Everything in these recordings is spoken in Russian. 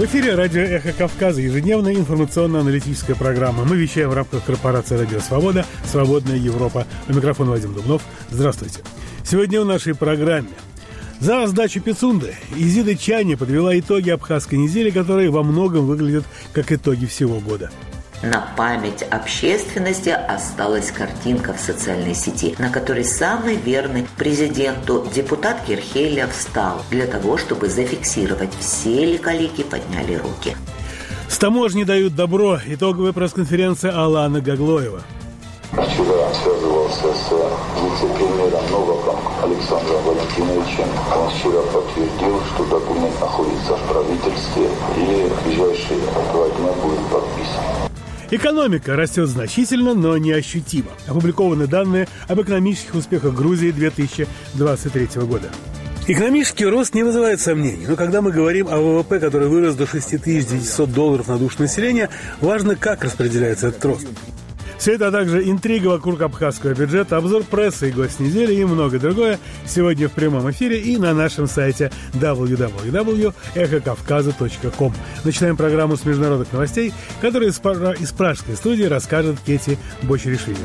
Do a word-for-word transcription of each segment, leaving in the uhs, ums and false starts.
эфире радио «Эхо Кавказа», ежедневная информационно-аналитическая программа. Мы вещаем в рамках корпорации «Радио Свобода», «Свободная Европа». У микрофона Вадим Дубнов. Здравствуйте. Сегодня в нашей программе. За сдачу Пицунды Изида Чани подвела итоги абхазской недели, которые во многом выглядят как итоги всего года. На память общественности осталась картинка в социальной сети, на которой самый верный президенту депутат Кирхелия встал для того, чтобы зафиксировать, все ли коллеги подняли руки. С таможни дают добро. Итоговая пресс-конференция Алана Гаглоева. Вчера связывался с вице-премьером Новаком Александром Валентиновичем. Он вчера подтвердил, что документ находится в правительстве и в ближайшие два дня будет подписан. Экономика растет значительно, но неощутимо. Опубликованы данные об экономических успехах Грузии две тысячи двадцать третьего года. Экономический рост не вызывает сомнений, но когда мы говорим о ВВП, который вырос до шесть тысяч девятьсот долларов на душу населения, важно, как распределяется этот рост. Все это, а также интрига вокруг абхазского бюджета, обзор прессы и гость недели и многое другое сегодня в прямом эфире и на нашем сайте дабл ю дабл ю дабл ю точка эхо кавказа точка ком. Начинаем программу с международных новостей, которые из, из пражской студии расскажет Кети Бочерешвили.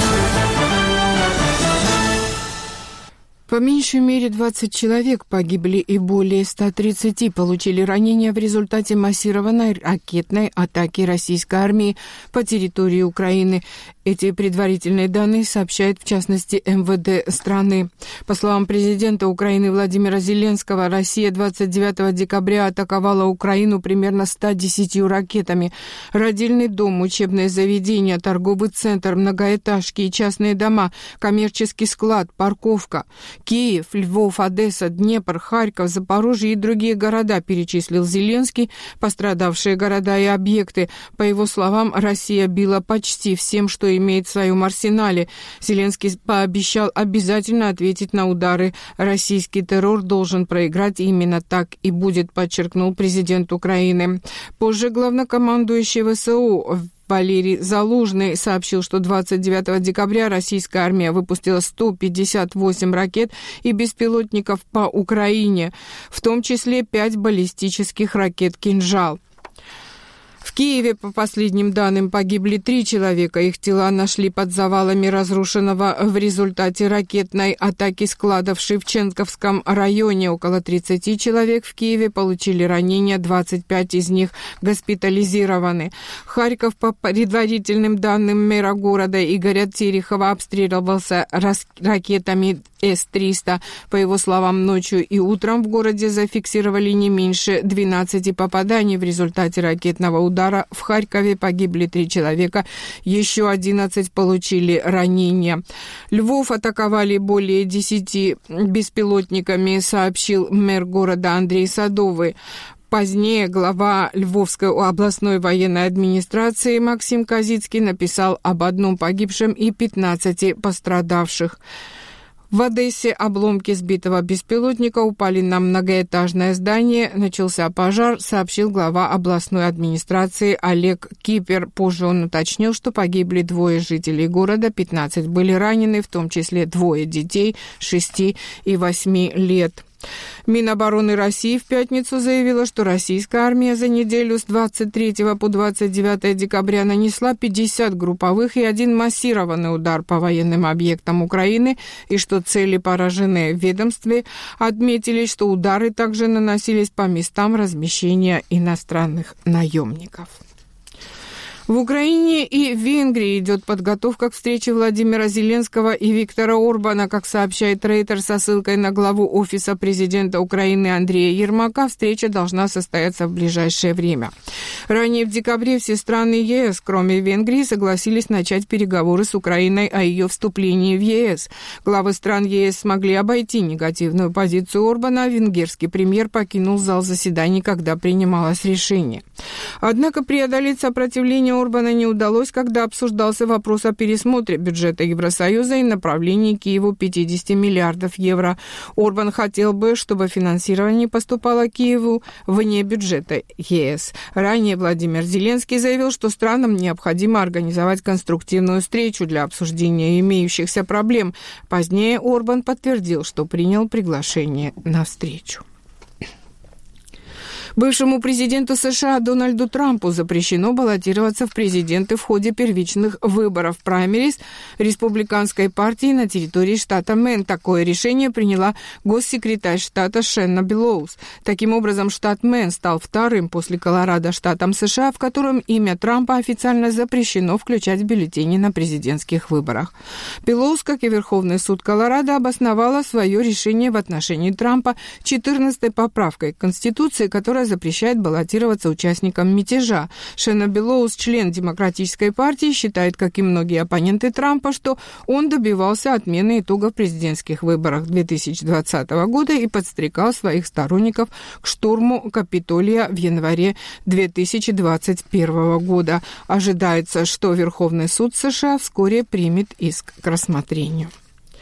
По меньшей мере двадцать человек погибли и более ста тридцати получили ранения в результате массированной ракетной атаки российской армии по территории Украины. Эти предварительные данные сообщает в частности эм вэ дэ страны. По словам президента Украины Владимира Зеленского, Россия двадцать девятого декабря атаковала Украину примерно ста десятью ракетами. Родильный дом, учебное заведение, торговый центр, многоэтажки и частные дома, коммерческий склад, парковка. Киев, Львов, Одесса, Днепр, Харьков, Запорожье и другие города, перечислил Зеленский, пострадавшие города и объекты. По его словам, Россия била почти всем, что имеет в своем арсенале. Зеленский пообещал обязательно ответить на удары. Российский террор должен проиграть, именно так и будет, подчеркнул президент Украины. Позже главнокомандующий вэ эс о Валерий Залужный сообщил, что двадцать девятого декабря российская армия выпустила сто пятьдесят восемь ракет и беспилотников по Украине, в том числе пять баллистических ракет «Кинжал». В Киеве, по последним данным, погибли три человека. Их тела нашли под завалами разрушенного в результате ракетной атаки склада в Шевченковском районе. Около тридцати человек в Киеве получили ранения, двадцать пять из них госпитализированы. Харьков, по предварительным данным мэра города Игоря Терехова, обстреливался ракетами эс триста. По его словам, ночью и утром в городе зафиксировали не меньше двенадцати попаданий. В результате ракетного удара в Харькове погибли три человека, еще одиннадцать получили ранения. Львов атаковали более десяти беспилотниками, сообщил мэр города Андрей Садовый. Позднее глава Львовской областной военной администрации Максим Козицкий написал об одном погибшем и пятнадцати пострадавших. В Одессе обломки сбитого беспилотника упали на многоэтажное здание. Начался пожар, сообщил глава областной администрации Олег Кипер. Позже он уточнил, что погибли двое жителей города, пятнадцать были ранены, в том числе двое детей шести и восьми лет. Минобороны России в пятницу заявила, что российская армия за неделю с двадцать третьего по двадцать девятое декабря нанесла пятьдесят групповых и один массированный удар по военным объектам Украины, и что цели поражены. В ведомстве отметили, что удары также наносились по местам размещения иностранных наемников. В Украине и Венгрии идет подготовка к встрече Владимира Зеленского и Виктора Орбана. Как сообщает Рейтер со ссылкой на главу Офиса президента Украины Андрея Ермака, встреча должна состояться в ближайшее время. Ранее в декабре все страны е эс, кроме Венгрии, согласились начать переговоры с Украиной о ее вступлении в е эс. Главы стран е эс смогли обойти негативную позицию Орбана, а венгерский премьер покинул зал заседаний, когда принималось решение. Однако преодолеть сопротивление Орбана не удалось, когда обсуждался вопрос о пересмотре бюджета Евросоюза и направлении Киеву пятьдесят миллиардов евро. Орбан хотел бы, чтобы финансирование поступало Киеву вне бюджета е эс. Ранее Владимир Зеленский заявил, что странам необходимо организовать конструктивную встречу для обсуждения имеющихся проблем. Позднее Орбан подтвердил, что принял приглашение на встречу. Бывшему президенту США Дональду Трампу запрещено баллотироваться в президенты в ходе первичных выборов праймериз республиканской партии на территории штата Мэн. Такое решение приняла госсекретарь штата Шенна Белоус. Таким образом, штат Мэн стал вторым после Колорадо штатом США, в котором имя Трампа официально запрещено включать в бюллетени на президентских выборах. Белоус, как и Верховный суд Колорадо, обосновала свое решение в отношении Трампа четырнадцатой поправкой к Конституции, которая запрещает баллотироваться участникам мятежа. Шенна Белоус, член Демократической партии, считает, как и многие оппоненты Трампа, что он добивался отмены итогов президентских выборов две тысячи двадцатого года и подстрекал своих сторонников к штурму Капитолия в январе две тысячи двадцать первого года. Ожидается, что Верховный суд США вскоре примет иск к рассмотрению.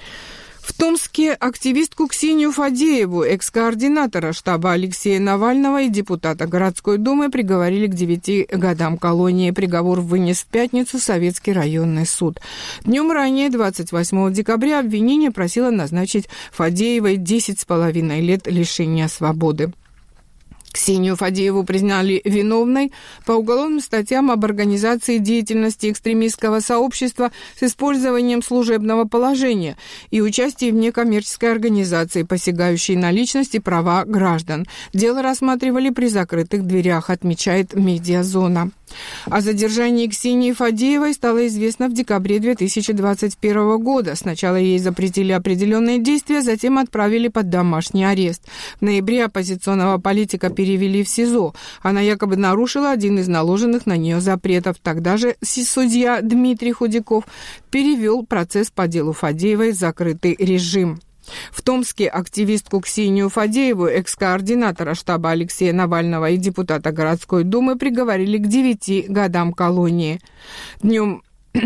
В Томске активистку Ксению Фадееву, экс-координатора штаба Алексея Навального и депутата городской думы, приговорили к девяти годам колонии. Приговор вынес в пятницу Советский районный суд. Днем ранее, двадцать восьмого декабря, обвинение просило назначить Фадеевой десять с половиной лет лишения свободы. Ксению Фадееву признали виновной по уголовным статьям об организации деятельности экстремистского сообщества с использованием служебного положения и участии в некоммерческой организации, посягающей на личность и права граждан. Дело рассматривали при закрытых дверях, отмечает «Медиазона». О задержании Ксении Фадеевой стало известно в декабре две тысячи двадцать первого года. Сначала ей запретили определенные действия, затем отправили под домашний арест. В ноябре оппозиционного политика перевели в СИЗО. Она якобы нарушила один из наложенных на нее запретов. Тогда же судья Дмитрий Худяков перевел процесс по делу Фадеевой в закрытый режим. В Томске активистку Ксению Фадееву, экс-координатора штаба Алексея Навального и депутата городской думы, приговорили к девяти годам колонии. Днем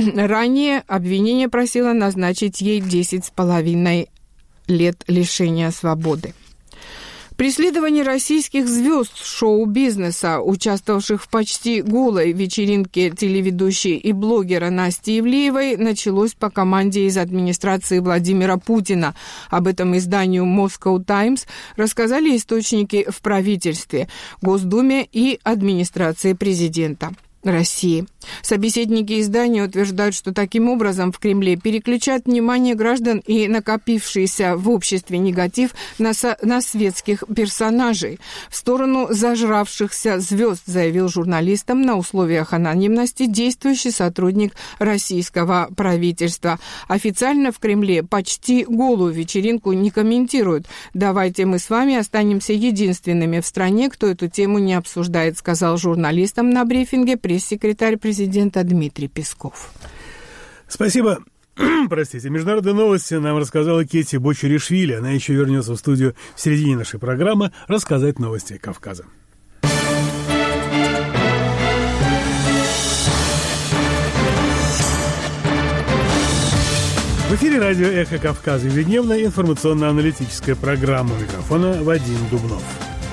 ранее обвинение просило назначить ей десять с половиной лет лишения свободы. Преследование российских звезд шоу-бизнеса, участвовавших в почти голой вечеринке телеведущей и блогера Насти Ивлеевой, началось по команде из администрации Владимира Путина. Об этом изданию Moscow Times рассказали источники в правительстве, Госдуме и администрации президента России. Собеседники издания утверждают, что таким образом в Кремле переключают внимание граждан и накопившийся в обществе негатив на, со- на светских персонажей в сторону зажравшихся звезд, заявил журналистам на условиях анонимности действующий сотрудник российского правительства. Официально в Кремле почти голую вечеринку не комментируют. «Давайте мы с вами останемся единственными в стране, кто эту тему не обсуждает», сказал журналистам на брифинге пресс-секретарь президента Дмитрий Песков. Спасибо. Простите. Международные новости нам рассказала Кетти Бочеришвили. Она еще вернется в студию в середине нашей программы рассказать новости Кавказа. В эфире радио «Эхо Кавказа», ежедневная информационно-аналитическая программа. У микрофона Вадим Дубнов.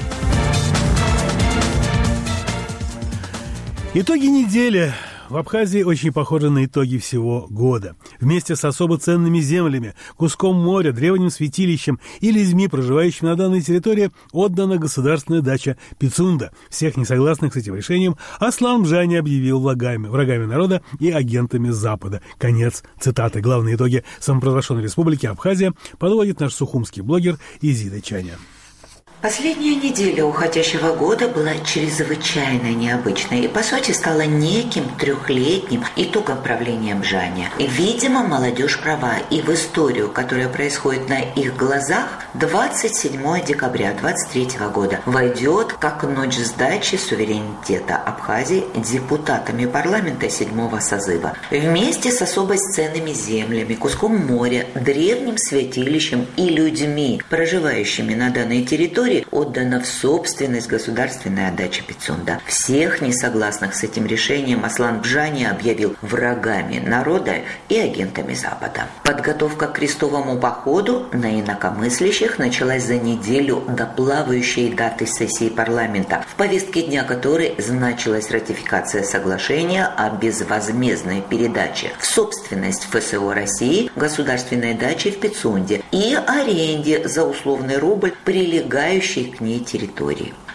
Итоги недели в Абхазии очень похожи на итоги всего года. Вместе с особо ценными землями, куском моря, древним святилищем и людьми, проживающими на данной территории, отдана государственная дача Пицунда. Всех несогласных с этим решением Аслан Бжани объявил врагами, врагами народа и агентами Запада. Конец цитаты. Главные итоги самопровозглашенной республики Абхазия подводит наш сухумский блогер Изида Чаня. Последняя неделя уходящего года была чрезвычайно необычной и, по сути, стала неким трехлетним итогом правления Бжани. Видимо, молодежь права, и в историю, которая происходит на их глазах, двадцать седьмого декабря двадцать третьего года войдет как ночь сдачи суверенитета Абхазии депутатами парламента седьмого созыва. Вместе с особо ценными землями, куском моря, древним святилищем и людьми, проживающими на данной территории, отдана в собственность государственная дача Пицунда. Всех несогласных с этим решением Аслан Бжани объявил врагами народа и агентами Запада. Подготовка к крестовому походу на инакомыслящих началась за неделю до плавающей даты сессии парламента, в повестке дня которой значилась ратификация соглашения о безвозмездной передаче в собственность ФСО России государственной дачи в Пицунде и аренде за условный рубль прилегающей к ней территории.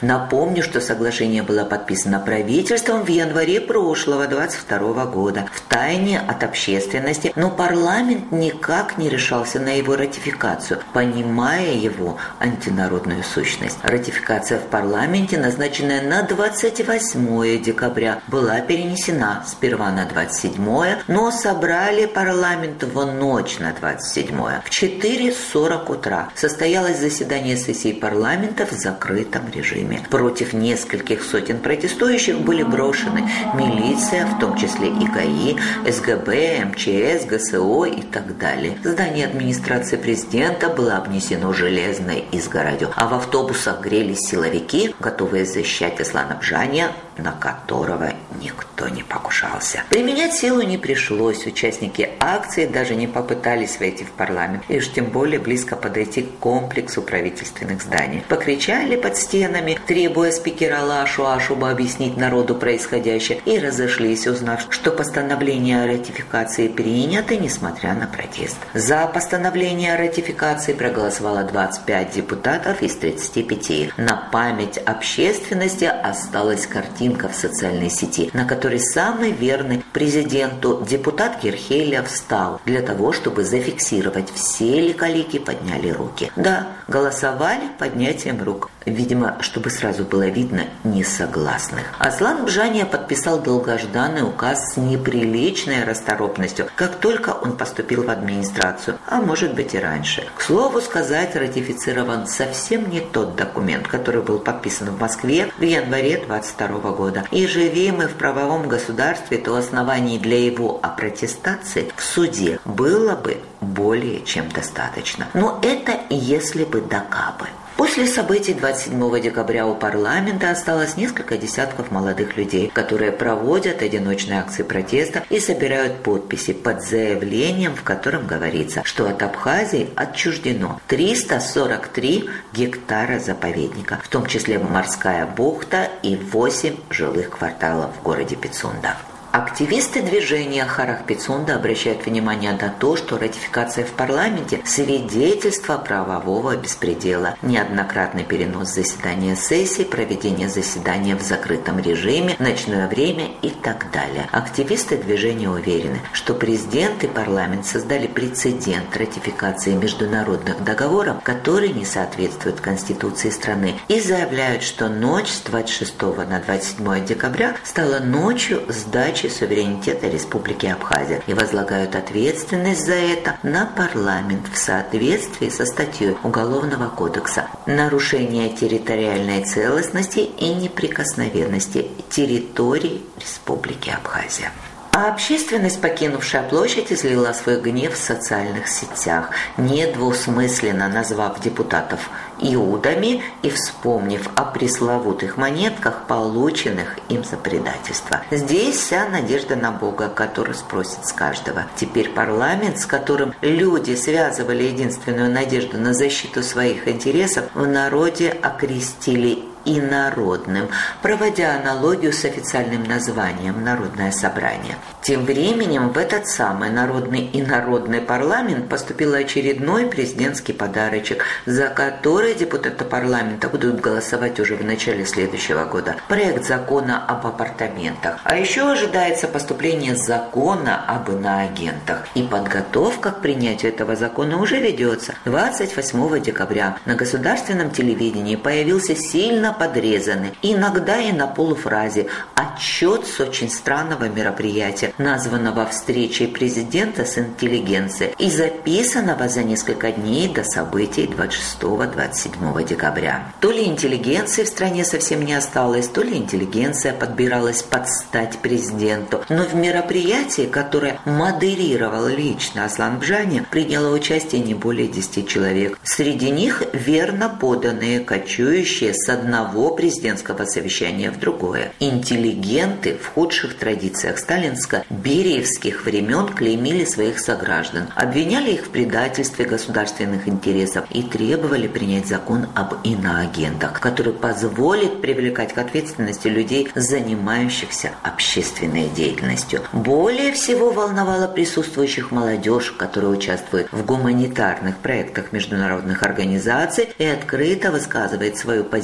Напомню, что соглашение было подписано правительством в январе прошлого, двадцать второго года, в тайне от общественности, но парламент никак не решался на его ратификацию, понимая его антинародную сущность. Ратификация в парламенте, назначенная на двадцать восьмое декабря, была перенесена сперва на двадцать седьмое, но собрали парламент в ночь на двадцать седьмое. В четыре сорок утра состоялось заседание сессии парламента в закрытом режиме. Против нескольких сотен протестующих были брошены милиция, в том числе и ГАИ, СГБ, МЧС, ГСО и так далее. Здание администрации президента было обнесено железной изгородью, а в автобусах грелись силовики, готовые защищать Аслана Бжания, на которого никто не покушался. Применять силу не пришлось. Участники акции даже не попытались войти в парламент, и уж тем более близко подойти к комплексу правительственных зданий. Покричали под стенами, требуя спикера Лашу Ашуба объяснить народу происходящее, и разошлись, узнав, что постановление о ратификации принято, несмотря на протест. За постановление о ратификации проголосовало двадцать пять депутатов из тридцати пяти. На память общественности осталась картинка в социальной сети, на которой самый верный президенту депутат Кирхейля встал для того, чтобы зафиксировать, все ли калики подняли руки. Да, голосовали поднятием рук. Видимо, чтобы сразу было видно несогласных. Аслан Бжания подписал долгожданный указ с неприличной расторопностью, как только он поступил в администрацию, а может быть и раньше. К слову сказать, ратифицирован совсем не тот документ, который был подписан в Москве в январе двадцать второго года. И живи мы в правовом государстве, то оснований для его опротестации в суде было бы более чем достаточно. Но это если бы да кабы. После событий двадцать седьмого декабря у парламента осталось несколько десятков молодых людей, которые проводят одиночные акции протеста и собирают подписи под заявлением, в котором говорится, что от Абхазии отчуждено триста сорок три гектара заповедника, в том числе морская бухта и восемь жилых кварталов в городе Пицунда. Активисты движения Харах Пицунда обращают внимание на то, что ратификация в парламенте – свидетельство правового беспредела, неоднократный перенос заседания сессии, проведение заседания в закрытом режиме, ночное время и так далее. Активисты движения уверены, что президент и парламент создали прецедент ратификации международных договоров, которые не соответствуют Конституции страны, и заявляют, что ночь с двадцать шестого на двадцать седьмое декабря стала ночью сдачи суверенитета Республики Абхазия и возлагают ответственность за это на парламент в соответствии со статьей Уголовного кодекса «Нарушение территориальной целостности и неприкосновенности территории Республики Абхазия». А общественность, покинувшая площадь, излила свой гнев в социальных сетях, недвусмысленно назвав депутатов иудами и вспомнив о пресловутых монетках, полученных им за предательство. Здесь вся надежда на Бога, который спросит с каждого. Теперь парламент, с которым люди связывали единственную надежду на защиту своих интересов, в народе окрестили инородным, проводя аналогию с официальным названием «Народное собрание». Тем временем в этот самый народный инородный парламент поступил очередной президентский подарочек, за который депутаты парламента будут голосовать уже в начале следующего года. Проект закона об апартаментах. А еще ожидается поступление закона об иноагентах. И подготовка к принятию этого закона уже ведется. двадцать восьмого декабря на государственном телевидении появился сильно подрезанный, иногда и на полуфразе, отчет с очень странного мероприятия, названного встречей президента с интеллигенцией и записанного за несколько дней до событий двадцать шестого — двадцать седьмого декабря. То ли интеллигенции в стране совсем не осталось, то ли интеллигенция подбиралась под стать президенту, но в мероприятии, которое модерировал лично Аслан Бжания, приняло участие не более десяти человек. Среди них верно поданные, кочующие с одного президентского совещания в другое. Интеллигенты в худших традициях сталинско-бериевских времен клеймили своих сограждан, обвиняли их в предательстве государственных интересов и требовали принять закон об иноагентах, который позволит привлекать к ответственности людей, занимающихся общественной деятельностью. Более всего волновала присутствующих молодежь, которая участвует в гуманитарных проектах международных организаций и открыто высказывает свою позицию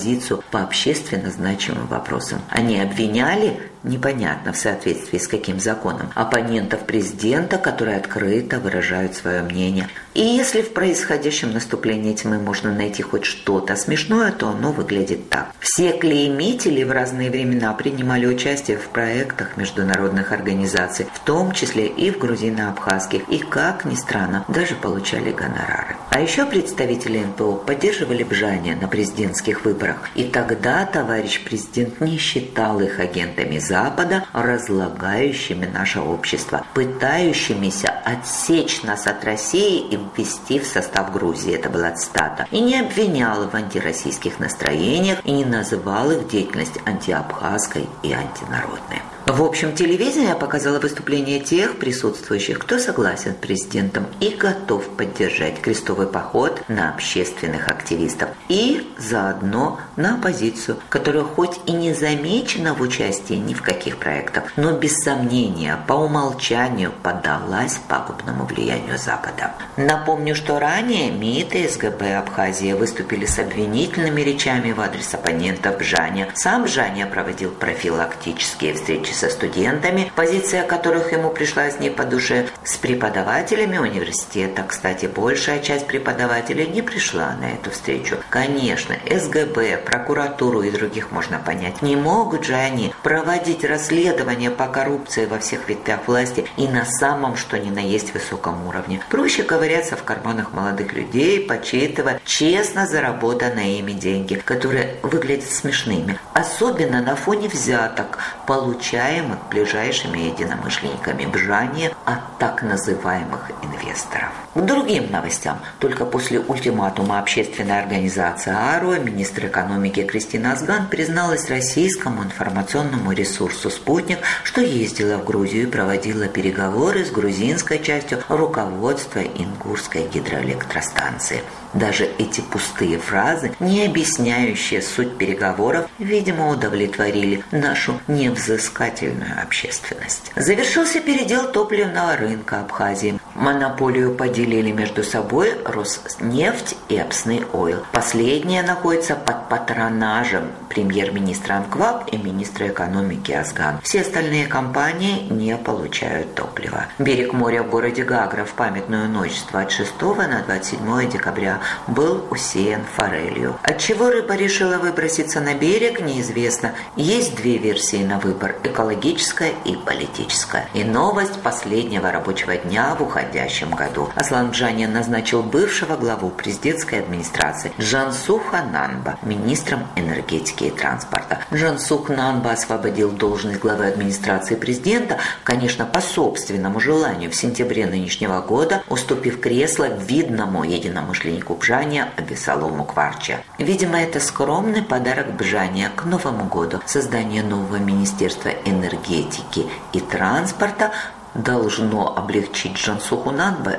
по общественно значимым вопросам. Они обвиняли, непонятно в соответствии с каким законом, оппонентов президента, которые открыто выражают свое мнение. И если в происходящем наступлении тьмы можно найти хоть что-то смешное, то оно выглядит так. Все клеймители в разные времена принимали участие в проектах международных организаций, в том числе и в грузино-абхазских, и, как ни странно, даже получали гонорары. А еще представители эн пэ о поддерживали Бжаня на президентских выборах. И тогда товарищ президент не считал их агентами Запада, разлагающими наше общество, пытающимися отсечь нас от России и ввести в состав Грузии. Это была цитата. И не обвинял в антироссийских настроениях, и не называл их деятельность антиабхазской и антинародной. В общем, телевидение показало выступление тех присутствующих, кто согласен с президентом и готов поддержать крестовый поход на общественных активистов и заодно на оппозицию, которая хоть и не замечена в участии ни в каких проектах, но без сомнения по умолчанию поддалась пагубному влиянию Запада. Напомню, что ранее МИД и эс гэ бэ Абхазии выступили с обвинительными речами в адрес оппонентов Бжаня. Сам Бжаня проводил профилактические встречи со студентами, позиция которых ему пришлась не по душе, с преподавателями университета. Кстати, большая часть преподавателей не пришла на эту встречу. Конечно, эс гэ бэ, прокуратуру и других можно понять. Не могут же они проводить расследования по коррупции во всех ветвях власти и на самом, что ни на есть, высоком уровне. Проще ковыряться в карманах молодых людей, подсчитывая честно заработанные ими деньги, которые выглядят смешными. Особенно на фоне взяток, получаемых ближайшими единомышленниками Бжания от так называемых инвесторов. К другим новостям. Только после ультиматума общественной организации АРО министр экономики Кристина Азган призналась российскому информационному ресурсу «Спутник», что ездила в Грузию и проводила переговоры с грузинской частью руководства Ингурской гидроэлектростанции. Даже эти пустые фразы, не объясняющие суть переговоров, видимо, удовлетворили нашу невзыскательную общественность. Завершился передел топливного рынка Абхазии. Монополию поделили между собой Роснефть и Апсны Ойл. Последняя находится под патронажем премьер-министра Анкваб и министра экономики Азган. Все остальные компании не получают топлива. Берег моря в городе Гагра в памятную ночь с двадцать шестого на двадцать седьмое декабря был усеян форелью. Отчего рыба решила выброситься на берег, неизвестно. Есть две версии на выбор – экологическая и политическая. И новость последнего рабочего дня в уходящем году. Аслан Бжаня назначил бывшего главу президентской администрации Джансуха Нанба министром энергетики и транспорта. Джансух Нанба освободил должность главы администрации президента, конечно, по собственному желанию в сентябре нынешнего года, уступив кресло видному единомышленнику Бжаня Абисалому Кварча. Видимо, это скромный подарок Бжаня к Новому году. Создание нового министерства энергетики и транспорта должно облегчить Джансуху Нанба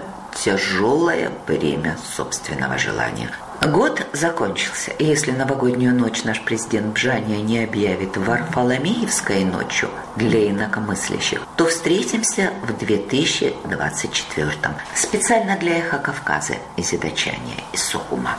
тяжелое бремя собственного желания. Год закончился, и если новогоднюю ночь наш президент Бжаня не объявит Варфоломеевской ночью для инакомыслящих, то встретимся в две тысячи двадцать четвёртом. Специально для Эхо Кавказа из Идачания, из Сухума.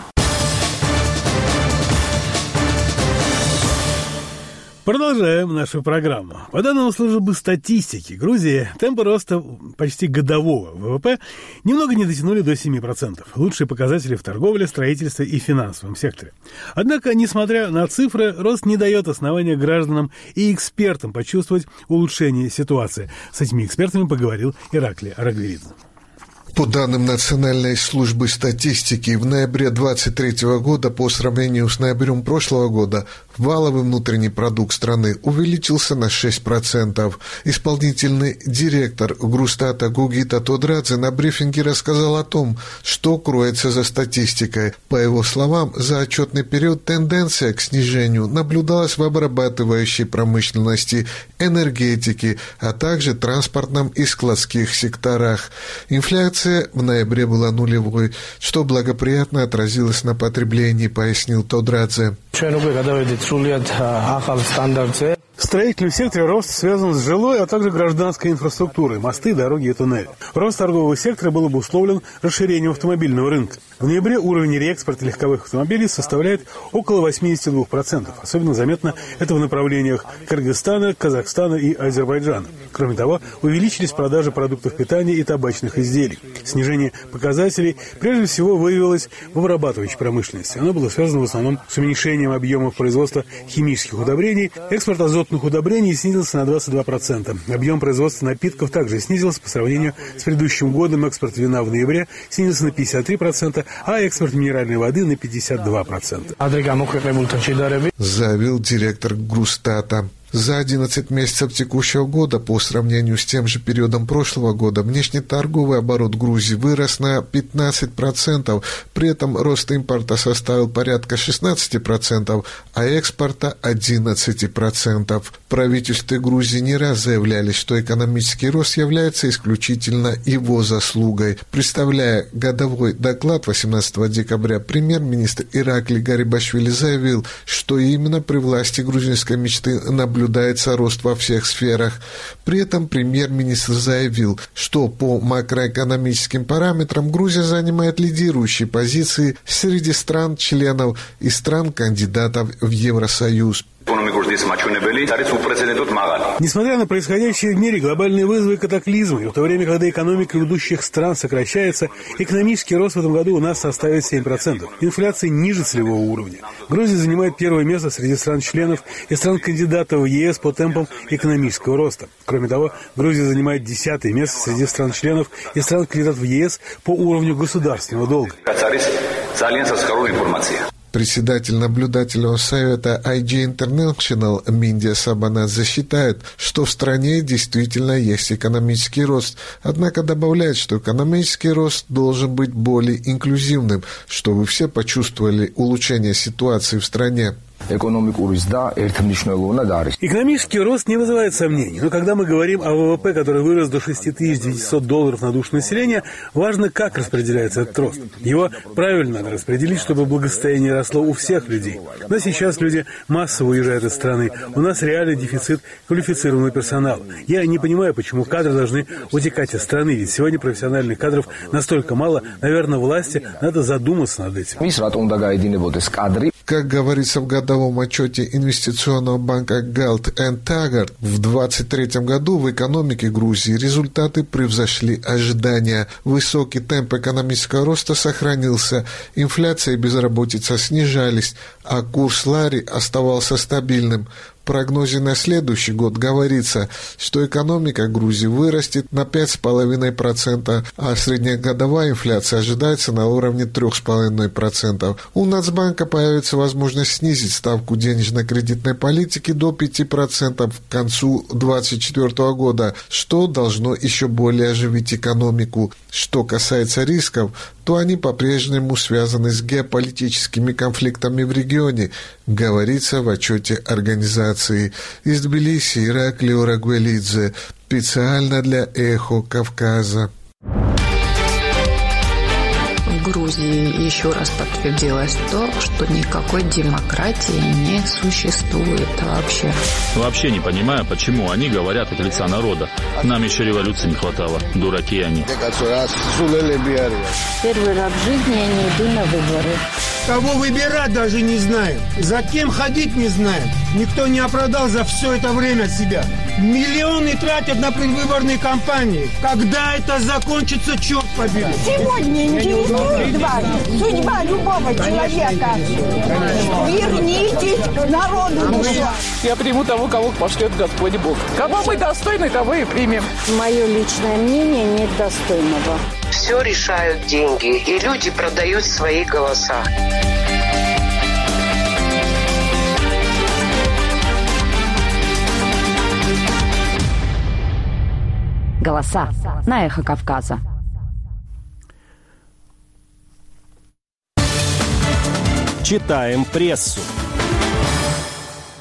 Продолжаем нашу программу. По данным службы статистики, Грузия темпы роста почти годового вэ вэ пэ немного не дотянули до семи процентов. Лучшие показатели в торговле, строительстве и финансовом секторе. Однако, несмотря на цифры, рост не дает основания гражданам и экспертам почувствовать улучшение ситуации. С этими экспертами поговорил Ираклий Арагверидзе. По данным Национальной службы статистики, в ноябре две тысячи двадцать третьего года по сравнению с ноябрем прошлого года валовый внутренний продукт страны увеличился на шесть процентов. Исполнительный директор Грустата Гугита Тодрадзе на брифинге рассказал о том, что кроется за статистикой. По его словам, за отчетный период тенденция к снижению наблюдалась в обрабатывающей промышленности, энергетике, а также транспортном и складских секторах. Инфляция в ноябре была нулевой, что благоприятно отразилось на потреблении, пояснил Тодрадзе. В строительном секторе рост связан с жилой, а также гражданской инфраструктурой, мосты, дороги и туннели. Рост торгового сектора был обусловлен расширением автомобильного рынка. В ноябре уровень реэкспорта легковых автомобилей составляет около восемьдесят два процента. Особенно заметно это в направлениях Кыргызстана, Казахстана и Азербайджана. Кроме того, увеличились продажи продуктов питания и табачных изделий. Снижение показателей прежде всего выявилось в обрабатывающей промышленности. Оно было связано в основном с уменьшением объемов производства химических удобрений. Экспорт азотных удобрений снизился на двадцать два процента. Объем производства напитков также снизился по сравнению с предыдущим годом. Экспорт вина в ноябре снизился на пятьдесят три процента, а экспорт минеральной воды на пятьдесят два процента. Заявил директор Грустата. За одиннадцать месяцев текущего года по сравнению с тем же периодом прошлого года внешнеторговый оборот Грузии вырос на пятнадцать процентов, при этом рост импорта составил порядка шестнадцать процентов, а экспорта одиннадцать процентов. В правительстве Грузии не раз заявляли, что экономический рост является исключительно его заслугой. Представляя годовой доклад восемнадцатого декабря, премьер-министр Иракли Гарибашвили заявил, что именно при власти грузинской мечты наблюдается наблюдается рост во всех сферах. При этом премьер-министр заявил, что по макроэкономическим параметрам Грузия занимает лидирующие позиции среди стран-членов и стран-кандидатов в Евросоюз. Несмотря на происходящее в мире глобальные вызовы и катаклизмы, и в то время, когда экономика ведущих стран сокращается, экономический рост в этом году у нас составит семь процентов. Инфляция ниже целевого уровня. Грузия занимает первое место среди стран-членов и стран-кандидатов в ЕС по темпам экономического роста. Кроме того, Грузия занимает десятое место среди стран-членов и стран-кандидатов в ЕС по уровню государственного долга. Председатель наблюдательного совета ай джи International Миндия Сабанадзе считает, что в стране действительно есть экономический рост, однако добавляет, что экономический рост должен быть более инклюзивным, чтобы все почувствовали улучшение ситуации в стране. Экономический рост не вызывает сомнений, но когда мы говорим о вэ вэ пэ, который вырос до шесть тысяч девятьсот долларов на душу населения, важно, как распределяется этот рост. Его правильно надо распределить, чтобы благосостояние росло у всех людей. Но сейчас люди массово уезжают из страны. У нас реальный дефицит квалифицированного персонала. Я не понимаю, почему кадры должны утекать из страны, ведь сегодня профессиональных кадров настолько мало, наверное, власти надо задуматься над этим. Как говорится в годовом отчете инвестиционного банка Galt энд Taggart, в двадцать третьем году в экономике Грузии результаты превзошли ожидания. Высокий темп экономического роста сохранился, инфляция и безработица снижались, а курс лари оставался стабильным. В прогнозе на следующий год говорится, что экономика Грузии вырастет на пять целых пять десятых процента, а среднегодовая инфляция ожидается на уровне три целых пять десятых процента. У Нацбанка появится возможность снизить ставку денежно-кредитной политики до пяти процентов к концу две тысячи двадцать четвёртого года, что должно еще более оживить экономику. Что касается рисков, то они по-прежнему связаны с геополитическими конфликтами в регионе, говорится в отчете организации. Из Тбилиси Иракли Орагвелидзе, специально для «Эхо Кавказа». В Грузии еще раз подтвердилось то, что никакой демократии не существует вообще. Вообще не понимаю, почему они говорят от лица народа. Нам еще революции не хватало. Дураки они. Первый раз в жизни я не иду на выборы. Кого выбирать даже не знаем. За кем ходить не знаем. Никто не оправдал за все это время себя. Миллионы тратят на предвыборные кампании. Когда это закончится, черт побери. Сегодня интересует вас судьба любого человека. Вернитесь к народу душа. Я приму того, кого пошлет Господь Бог. Кого мы достойны, того и примем. Мое личное мнение нет достойного. Все решают деньги, и люди продают свои голоса. Голоса на Эхо Кавказа. Читаем прессу.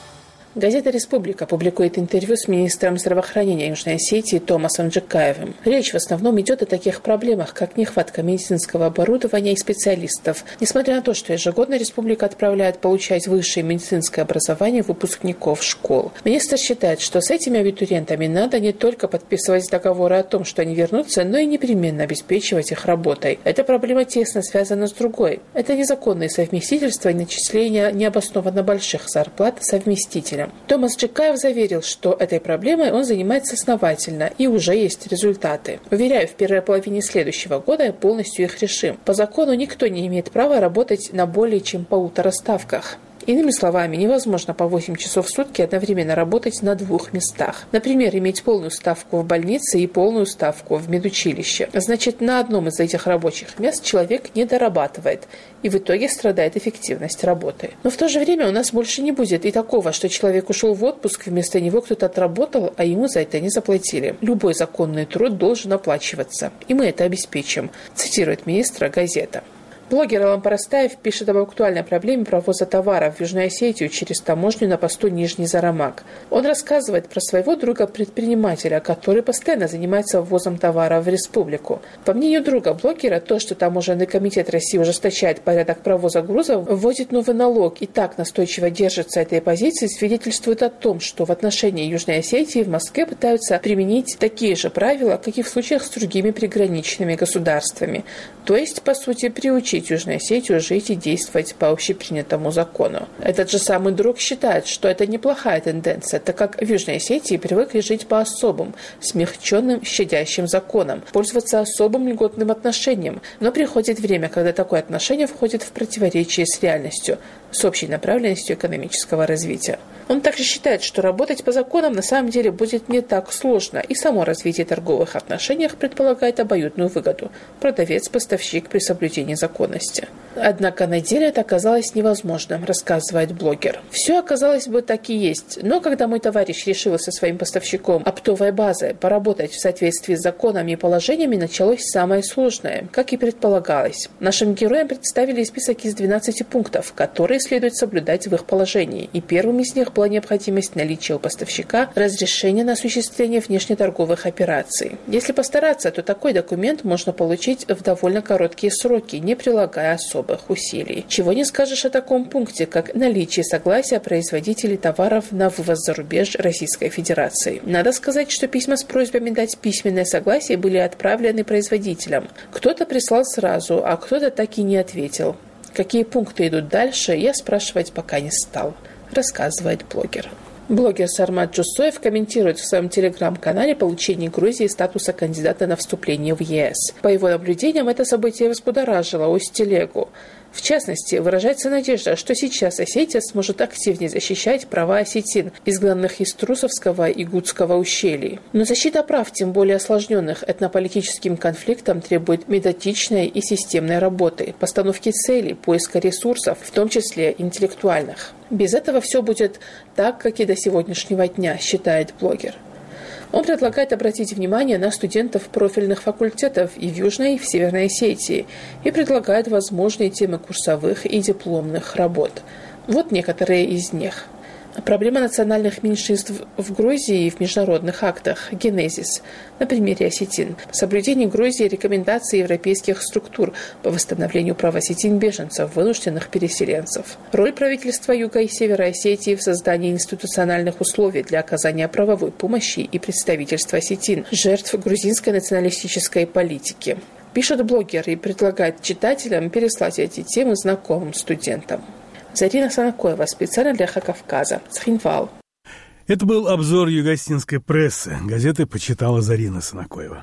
Газета «Республика» публикует интервью с министром здравоохранения Южной Осетии Томасом Джекаевым. Речь в основном идет о таких проблемах, как нехватка медицинского оборудования и специалистов. Несмотря на то, что ежегодно республика отправляет получать высшее медицинское образование выпускников школ. Министр считает, что с этими абитуриентами надо не только подписывать договоры о том, что они вернутся, но и непременно обеспечивать их работой. Эта проблема тесно связана с другой. Это незаконное совместительство и начисление необоснованно больших зарплат совместителям. Томас Джекаев заверил, что этой проблемой он занимается основательно и уже есть результаты. Уверяю, в первой половине следующего года полностью их решим. По закону никто не имеет права работать на более чем полутора ставках. Иными словами, невозможно по восемь часов в сутки одновременно работать на двух местах. Например, иметь полную ставку в больнице и полную ставку в медучилище. Значит, на одном из этих рабочих мест человек не дорабатывает, и в итоге страдает эффективность работы. Но в то же время у нас больше не будет и такого, что человек ушел в отпуск, вместо него кто-то отработал, а ему за это не заплатили. Любой законный труд должен оплачиваться, и мы это обеспечим, цитирует министра газета. Блогер Алан Парастаев пишет об актуальной проблеме провоза товаров в Южную Осетию через таможню на посту Нижний Зарамак. Он рассказывает про своего друга-предпринимателя, который постоянно занимается ввозом товаров в республику. По мнению друга-блогера, то, что таможенный комитет России ужесточает порядок провоза грузов, вводит новый налог и так настойчиво держится этой позиции, свидетельствует о том, что в отношении Южной Осетии в Москве пытаются применить такие же правила, как и в случаях с другими приграничными государствами. То есть, по сути, приучить Южную Осетию жить и действовать по общепринятому закону. Этот же самый друг считает, что это неплохая тенденция, так как в Южной Осетии привыкли жить по особым, смягченным, щадящим законам, пользоваться особым льготным отношением. Но приходит время, когда такое отношение входит в противоречие с реальностью, с общей направленностью экономического развития. Он также считает, что работать по законам на самом деле будет не так сложно, и само развитие торговых отношений предполагает обоюдную выгоду – продавец-поставщик при соблюдении законности. Однако на деле это оказалось невозможным, рассказывает блогер. Все оказалось бы так и есть, но когда мой товарищ решил со своим поставщиком оптовой базы поработать в соответствии с законами и положениями, началось самое сложное, как и предполагалось. Нашим героям представили список из двенадцати пунктов, которые следует соблюдать в их положении, и первым из них была необходимость наличия у поставщика разрешения на осуществление внешнеторговых операций. Если постараться, то такой документ можно получить в довольно короткие сроки, не прилагая особых усилий. Чего не скажешь о таком пункте, как наличие согласия производителей товаров на вывоз за рубеж Российской Федерации. Надо сказать, что письма с просьбами дать письменное согласие были отправлены производителям. Кто-то прислал сразу, а кто-то так и не ответил. Какие пункты идут дальше, я спрашивать пока не стал, рассказывает блогер. Блогер Сармат Джусоев комментирует в своем телеграм-канале получение Грузии статуса кандидата на вступление в ЕС. По его наблюдениям, это событие взбудоражило Усть-Телегу. В частности, выражается надежда, что сейчас Осетия сможет активнее защищать права осетин, изгнанных из Трусовского и Гудского ущелий. Но защита прав, тем более осложненных этнополитическим конфликтом, требует методичной и системной работы, постановки целей, поиска ресурсов, в том числе интеллектуальных. Без этого все будет так, как и до сегодняшнего дня, считает блогер. Он предлагает обратить внимание на студентов профильных факультетов и в Южной, и в Северной Осетии и предлагает возможные темы курсовых и дипломных работ. Вот некоторые из них. Проблема национальных меньшинств в Грузии и в международных актах. Генезис. На примере осетин. Соблюдение Грузии рекомендаций европейских структур по восстановлению прав осетин-беженцев, вынужденных переселенцев. Роль правительства Юга и Севера Осетии в создании институциональных условий для оказания правовой помощи и представительства осетин, жертв грузинской националистической политики. Пишет блогер и предлагает читателям переслать эти темы знакомым студентам. Зарина Санакоева, специально для Эхо Кавказа, Цхинвал. Это был обзор югосинской прессы. Газеты почитала Зарина Санакоева.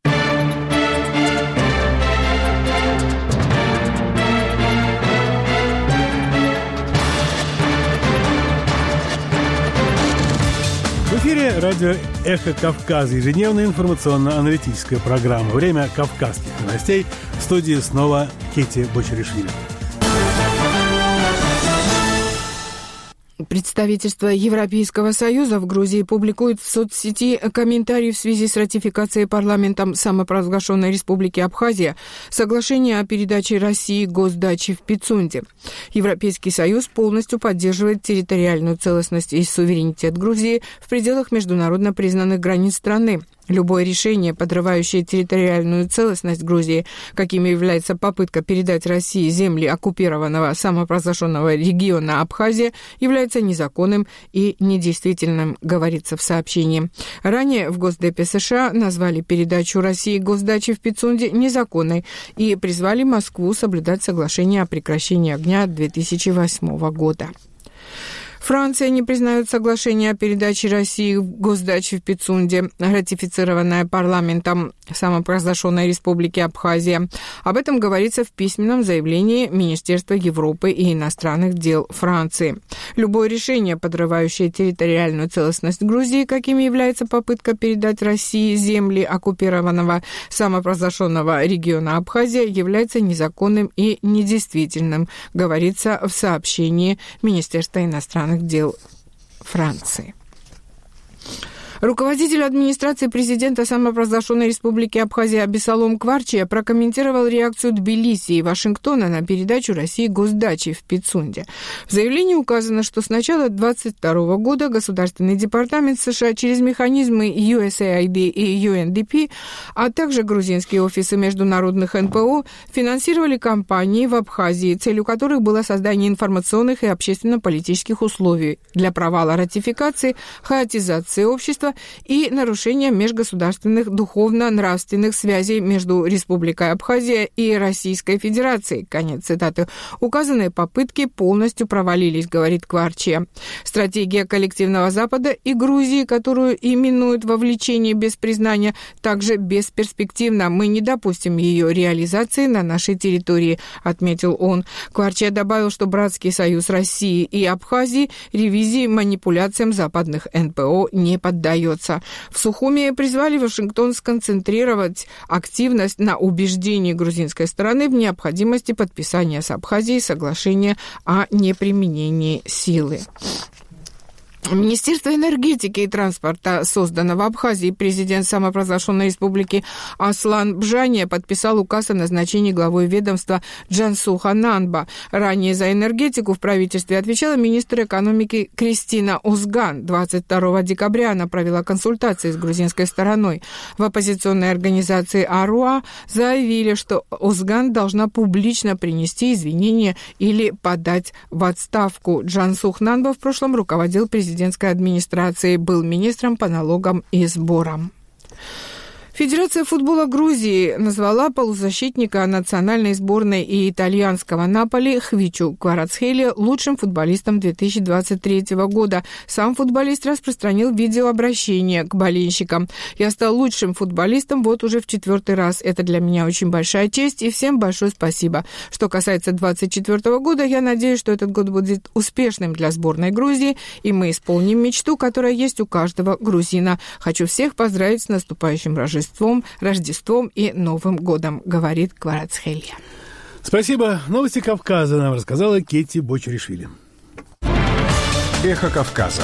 В эфире радио «Эхо Кавказа», ежедневная информационно-аналитическая программа. Время кавказских новостей. В студии снова Кити Бочаришвили. Представительство Европейского Союза в Грузии публикует в соцсети комментарии в связи с ратификацией парламентом самопровозглашенной Республики Абхазия соглашения о передаче России госдачи в Пицунде. Европейский Союз полностью поддерживает территориальную целостность и суверенитет Грузии в пределах международно признанных границ страны. Любое решение, подрывающее территориальную целостность Грузии, какими является попытка передать России земли оккупированного самопровозглашенного региона Абхазия, является незаконным и недействительным, говорится в сообщении. Ранее в Госдепе США назвали передачу России госдачи в Пицунде незаконной и призвали Москву соблюдать соглашение о прекращении огня две тысячи восьмого года. Франция не признает соглашение о передаче России госдачи в Пицунде, ратифицированное парламентом самопровозглашенной Республики Абхазия. Об этом говорится в письменном заявлении Министерства Европы и иностранных дел Франции. Любое решение, подрывающее территориальную целостность Грузии, каким является попытка передать России земли оккупированного самопровозглашенного региона Абхазия, является незаконным и недействительным, говорится в сообщении Министерства иностранных дел Франции. Руководитель администрации президента самопровозглашенной Республики Абхазия Абисалом Кварчия прокомментировал реакцию Тбилиси и Вашингтона на передачу России госдачи в Пицунде. В заявлении указано, что с начала две тысячи двадцать второго года Государственный департамент США через механизмы ю эс эй ай ди и ю эн ди пи, а также грузинские офисы международных эн пэ о финансировали кампании в Абхазии, целью которых было создание информационных и общественно-политических условий для провала ратификации, хаотизации общества и нарушения межгосударственных духовно-нравственных связей между Республикой Абхазия и Российской Федерацией. Конец цитаты. Указанные попытки полностью провалились, говорит Кварчия. Стратегия коллективного Запада и Грузии, которую именуют вовлечение без признания, также бесперспективна. Мы не допустим ее реализации на нашей территории, отметил он. Кварчия добавил, что Братский союз России и Абхазии ревизии манипуляциям западных эн пэ о не поддается. В Сухуми призвали Вашингтон сконцентрировать активность на убеждении грузинской стороны в необходимости подписания с Абхазией соглашения о неприменении силы. Министерство энергетики и транспорта создано в Абхазии. Президент самопровозглашенной республики Аслан Бжания подписал указ о назначении главой ведомства Джансуха Нанба. Ранее за энергетику в правительстве отвечала министр экономики Кристина Узган. двадцать второго декабря она провела консультации с грузинской стороной. В оппозиционной организации Аруа заявили, что Узган должна публично принести извинения или подать в отставку. Джансух Нанба в прошлом руководил президентом президентской администрации, был министром по налогам и сборам. Федерация футбола Грузии назвала полузащитника национальной сборной и итальянского Наполи Хвичу Кварацхелия лучшим футболистом две тысячи двадцать третьего года. Сам футболист распространил видеообращение к болельщикам. «Я стал лучшим футболистом вот уже в четвертый раз. Это для меня очень большая честь, и всем большое спасибо. Что касается двадцать четвёртого года, я надеюсь, что этот год будет успешным для сборной Грузии, и мы исполним мечту, которая есть у каждого грузина. Хочу всех поздравить с наступающим Рождеством. Рождеством и Новым годом», говорит Кварацхелия. Спасибо. Новости Кавказа нам рассказала Кетти Бочаришвили. Эхо Кавказа.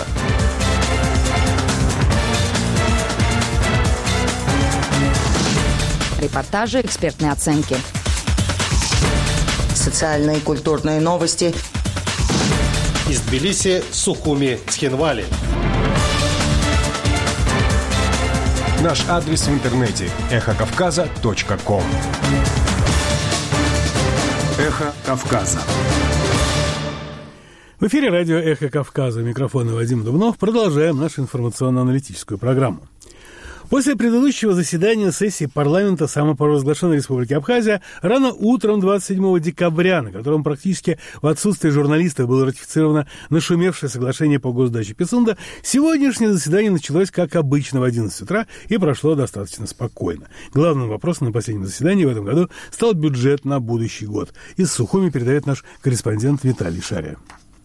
Репортажи, экспертные оценки. Социальные и культурные новости. Из Тбилиси, Сухуми, Цхинвали. Наш адрес в интернете – эхо кавказа точка ком. Эхо Кавказа. В эфире радио «Эхо Кавказа». У микрофона Вадим Дубнов. Продолжаем нашу информационно-аналитическую программу. После предыдущего заседания сессии парламента самопровозглашенной Республики Абхазия рано утром двадцать седьмого декабря, на котором практически в отсутствие журналистов было ратифицировано нашумевшее соглашение по госдаче Пицунда, сегодняшнее заседание началось, как обычно, в одиннадцать утра и прошло достаточно спокойно. Главным вопросом на последнем заседании в этом году стал бюджет на будущий год. Из Сухуми передает наш корреспондент Виталий Шария.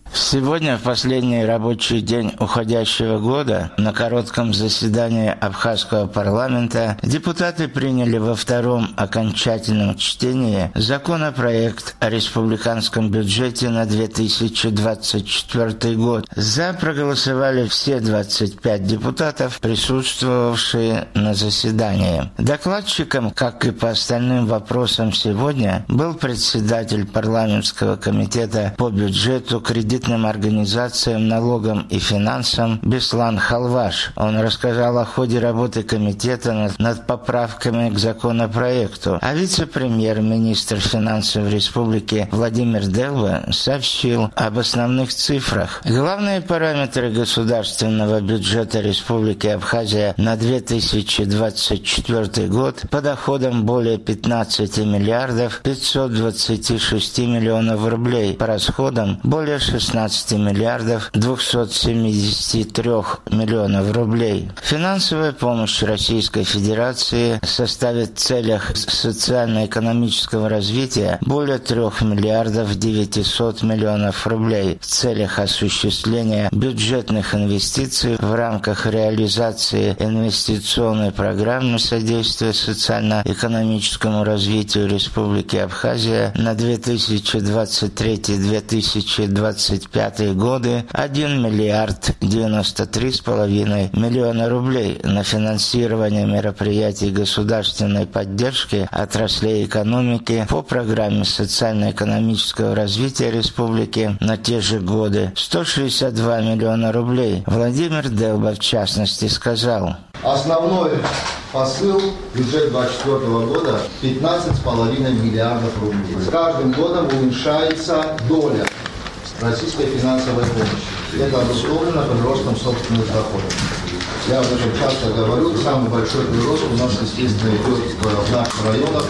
Сегодня, в последний рабочий день уходящего года, на коротком заседании Абхазского парламента депутаты приняли во втором окончательном чтении законопроект о республиканском бюджете на две тысячи двадцать четвёртый год. За проголосовали все двадцать пять депутатов, присутствовавшие на заседании. Докладчиком, как и по остальным вопросам сегодня, был председатель парламентского комитета по бюджету, кредитным организациям, налогам и финансам Беслан Халваш. Он рассказал о ходе работы комитета над, над поправками к законопроекту, а вице-премьер-министр финансов республики Владимир Делба сообщил об основных цифрах. Главные параметры государственного бюджета Республики Абхазия на две тысячи двадцать четвёртый год по доходам более пятнадцати миллиардов пятьсот двадцать шесть миллионов рублей, по расходам более шестнадцати миллиардов двухсот семидесяти трёх миллионов рублей. Финансовая помощь Российской Федерации составит в целях социально-экономического развития более трёх миллиардов девятисот миллионов рублей. В целях осуществления бюджетных инвестиций в рамках реализации инвестиционной программы содействия социально-экономическому развитию Республики Абхазия на две тысячи двадцать третий — две тысячи двадцать пятый годы один миллиард девяносто три с половиной миллиона рублей на финансирование мероприятий государственной поддержки отраслей экономики по программе социально-экономического развития республики на те же годы сто шестьдесят два миллиона рублей. Владимир Делба, в частности, сказал: основной посыл бюджета двадцать четвёртого года пятнадцать с половиной миллиардов рублей. С каждым годом уменьшается доля российской финансовой помощи. Это обусловлено приростом собственных доходов. Я об этом часто говорю, самый большой прирост у нас, естественно, идет в наших районах.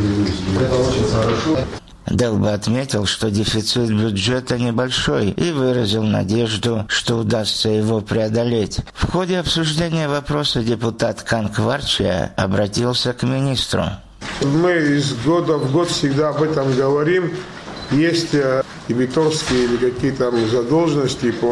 Это очень хорошо. Делба отметил, что дефицит бюджета небольшой и выразил надежду, что удастся его преодолеть. В ходе обсуждения вопроса депутат Канкварчия обратился к министру. Мы из года в год всегда об этом говорим. Есть дебиторские или какие-то задолженности по,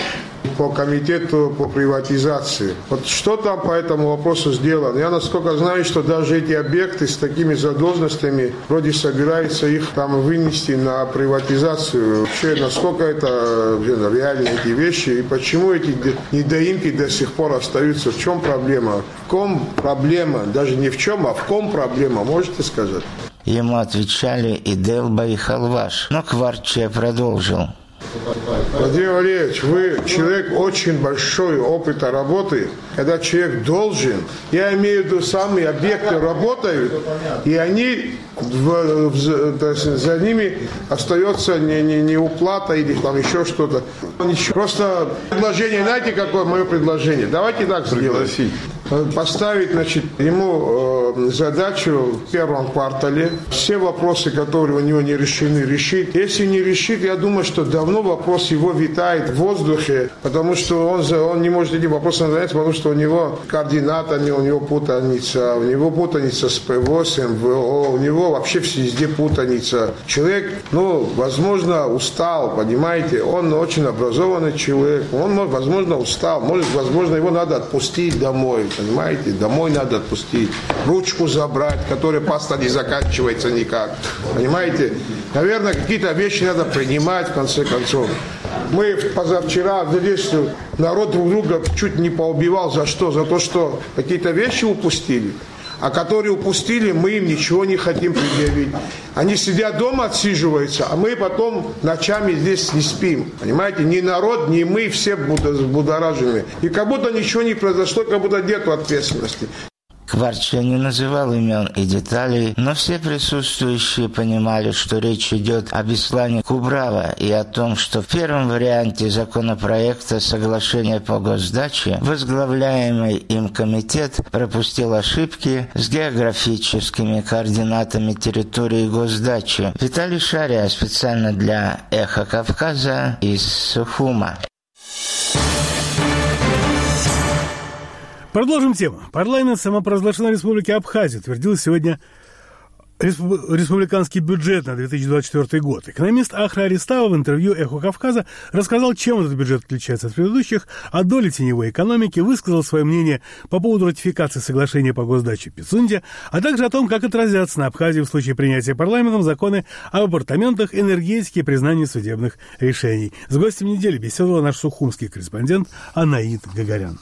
по комитету по приватизации. Вот что там по этому вопросу сделано? Я насколько знаю, что даже эти объекты с такими задолженностями вроде собираются их там вынести на приватизацию. Вообще, насколько это реально эти вещи и почему эти недоимки до сих пор остаются? В чем проблема? В ком проблема? Даже не в чем, а в ком проблема? Можете сказать? Ему отвечали и Делба, и Халваш, но Кварчия продолжил. Владимир Валерьевич, вы человек очень большой опыта работы. Когда человек должен, я имею в виду, самые объекты работают, и они в, в, то есть за ними остается не, не, не уплата или там еще что-то. Просто предложение, знаете, какое мое предложение? Давайте так сделаем. Поставить, значит, ему э, задачу в первом квартале все вопросы, которые у него не решены, решить. Если не решит, я думаю, что давно вопрос его витает в воздухе, потому что он, он не может этим вопросом заняться, потому что у него координатами, у него путаница, у него путаница с ПВО, с МВО, у него вообще везде путаница. Человек, ну, возможно, устал, понимаете, он очень образованный человек, он, возможно, устал, может, возможно, его надо отпустить домой. Понимаете, домой надо отпустить, ручку забрать, которая паста не заканчивается никак. Понимаете, наверное, какие-то вещи надо принимать в конце концов. Мы позавчера здесь народ друг друга чуть не поубивал. За что? За то, что какие-то вещи упустили. А которые упустили, мы им ничего не хотим предъявить. Они сидят дома, отсиживаются, а мы потом ночами здесь не спим. Понимаете, ни народ, ни мы, все будоражены. И как будто ничего не произошло, как будто нет ответственности. Кварчия не называл имен и деталей, но все присутствующие понимали, что речь идет о Беслане Кубрава и о том, что в первом варианте законопроекта соглашения по госдаче возглавляемый им комитет пропустил ошибки с географическими координатами территории госдачи. Виталий Шария специально для «Эхо Кавказа» из Сухума. Продолжим тему. Парламент самопровозглашенной республики Абхазия утвердил сегодня республиканский бюджет на две тысячи двадцать четвёртый год. Экономист Ахра Аристава в интервью «Эхо Кавказа» рассказал, чем этот бюджет отличается от предыдущих, о доле теневой экономики, высказал свое мнение по поводу ратификации соглашения по госдаче Пицунде, а также о том, как отразятся на Абхазии в случае принятия парламентом законы об апартаментах, энергетике и признании судебных решений. С гостем недели беседовал наш сухумский корреспондент Анаид Гагарян.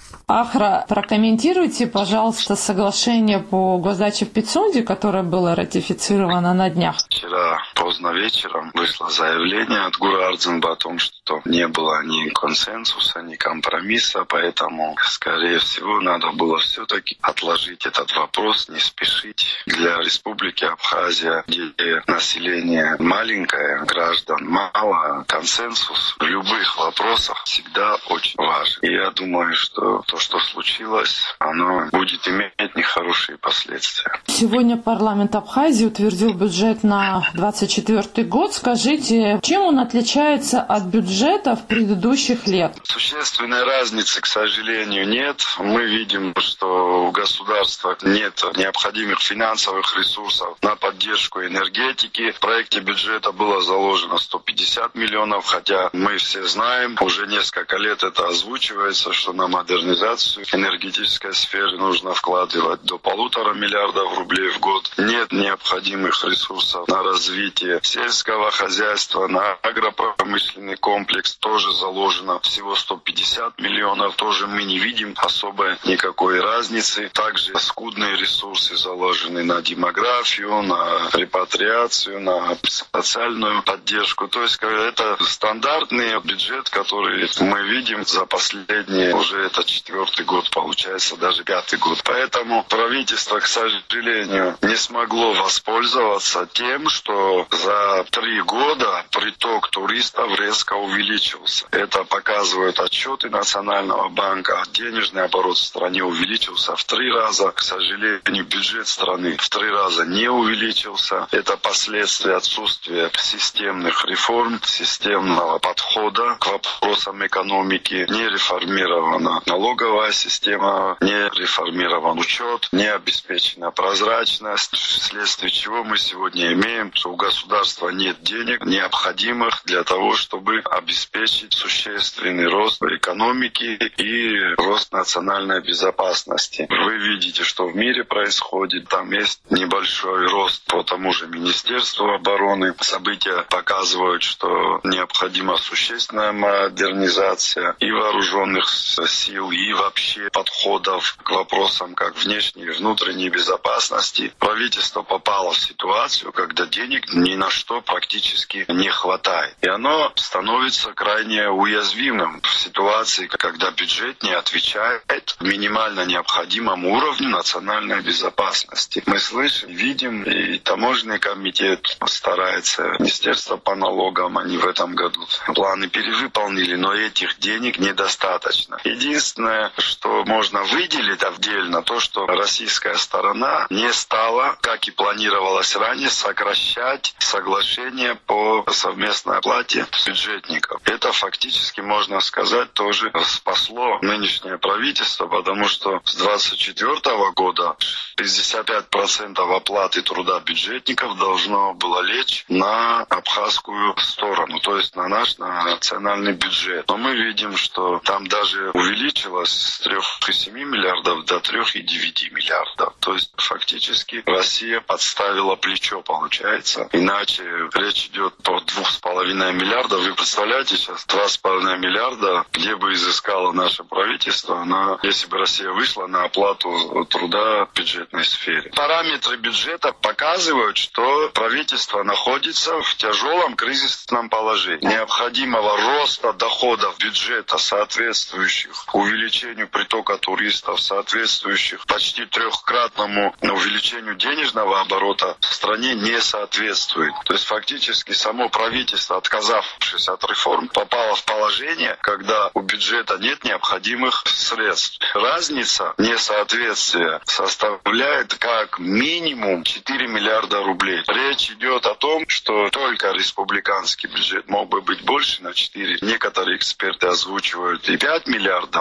Ахра, прокомментируйте, пожалуйста, соглашение по госдаче в Пицунде, которое было ратифицировано на днях. Вчера поздно вечером вышло заявление от Гура Ардзинба о том, что не было ни консенсуса, ни компромисса, поэтому, скорее всего, надо было все-таки отложить этот вопрос, не спешить. Для Республики Абхазия, где население маленькое, граждан мало, консенсус в любых вопросах всегда очень важен. И я думаю, что то, что случилось, оно будет иметь нехорошие последствия. Сегодня парламент Абхазии утвердил бюджет на двадцать четвёртый год. Скажите, чем он отличается от бюджетов предыдущих лет? Существенной разницы, к сожалению, нет. Мы видим, что у государства нет необходимых финансовых ресурсов на поддержку энергетики. В проекте бюджета было заложено сто пятьдесят миллионов, хотя мы все знаем, уже несколько лет это озвучивается, что на модернизацию энергетической сферы нужно вкладывать до полутора миллиардов рублей в год. Нет необходимых ресурсов на развитие сельского хозяйства, на агропромышленный комплекс тоже заложено всего сто пятьдесят миллионов. Тоже мы не видим особой никакой разницы. Также скудные ресурсы заложены на демографию, на репатриацию, на социальную поддержку. То есть это стандартный бюджет, который мы видим за последние уже это четвертый год, получается, даже пятый год. Поэтому правительство, к сожалению, не смогло воспользоваться тем, что за три года приток туристов резко увеличился. Это показывают отчеты Национального банка. Денежный оборот в стране увеличился в три раза. К сожалению, бюджет страны в три раза не увеличился. Это последствия отсутствия системных реформ, системного подхода к вопросам экономики. Не реформирована налоговая система, не реформирован учет, не обеспечена прозрачность, вследствие чего мы сегодня имеем, что у государства нет денег, необходимых для того, чтобы обеспечить существенный рост экономики и рост национальной безопасности. Вы видите, что в мире происходит, там есть небольшой рост по тому же Министерству обороны. События показывают, что необходима существенная модернизация и вооруженных сил, и вообще подходов к вопросам как внешней и внутренней безопасности. Правительство попало в ситуацию, когда денег ни на что практически не хватает. И оно становится крайне уязвимым в ситуации, когда бюджет не отвечает минимально необходимому уровню национальной безопасности. Мы слышим, видим, и таможенный комитет старается, Министерство по налогам, они в этом году планы перевыполнили, но этих денег недостаточно. Единственное, что можно выделить отдельно, то, что российская сторона не стала, как и планировалось ранее, сокращать соглашение по совместной оплате бюджетников. Это фактически, можно сказать, тоже спасло нынешнее правительство, потому что с двадцать четвёртого года шестьдесят пять процентов оплаты труда бюджетников должно было лечь на абхазскую сторону, то есть на наш на национальный бюджет. Но мы видим, что там даже увеличилось с трех целых семи десятых миллиардов до трех целых девяти десятых миллиардов. То есть фактически Россия подставила плечо, получается. Иначе речь идет о двух с половиной миллиардов. Вы представляете, сейчас два с половиной миллиарда, где бы изыскало наше правительство, на, если бы Россия вышла на оплату труда в бюджетной сфере. Параметры бюджета показывают, что правительство находится в тяжелом кризисном положении. Необходимого роста доходов бюджета, соответствующих увеличению притока туристов, соответствующих почти трехкратному увеличению денежного оборота, в стране не соответствует. То есть фактически само правительство, отказавшись от реформ, попало в положение, когда у бюджета нет необходимых средств. Разница несоответствия составляет как минимум четыре миллиарда рублей. Речь идет о том, что только республиканский бюджет мог бы быть больше на четыре. Некоторые эксперты озвучивают и пять миллиардов. Если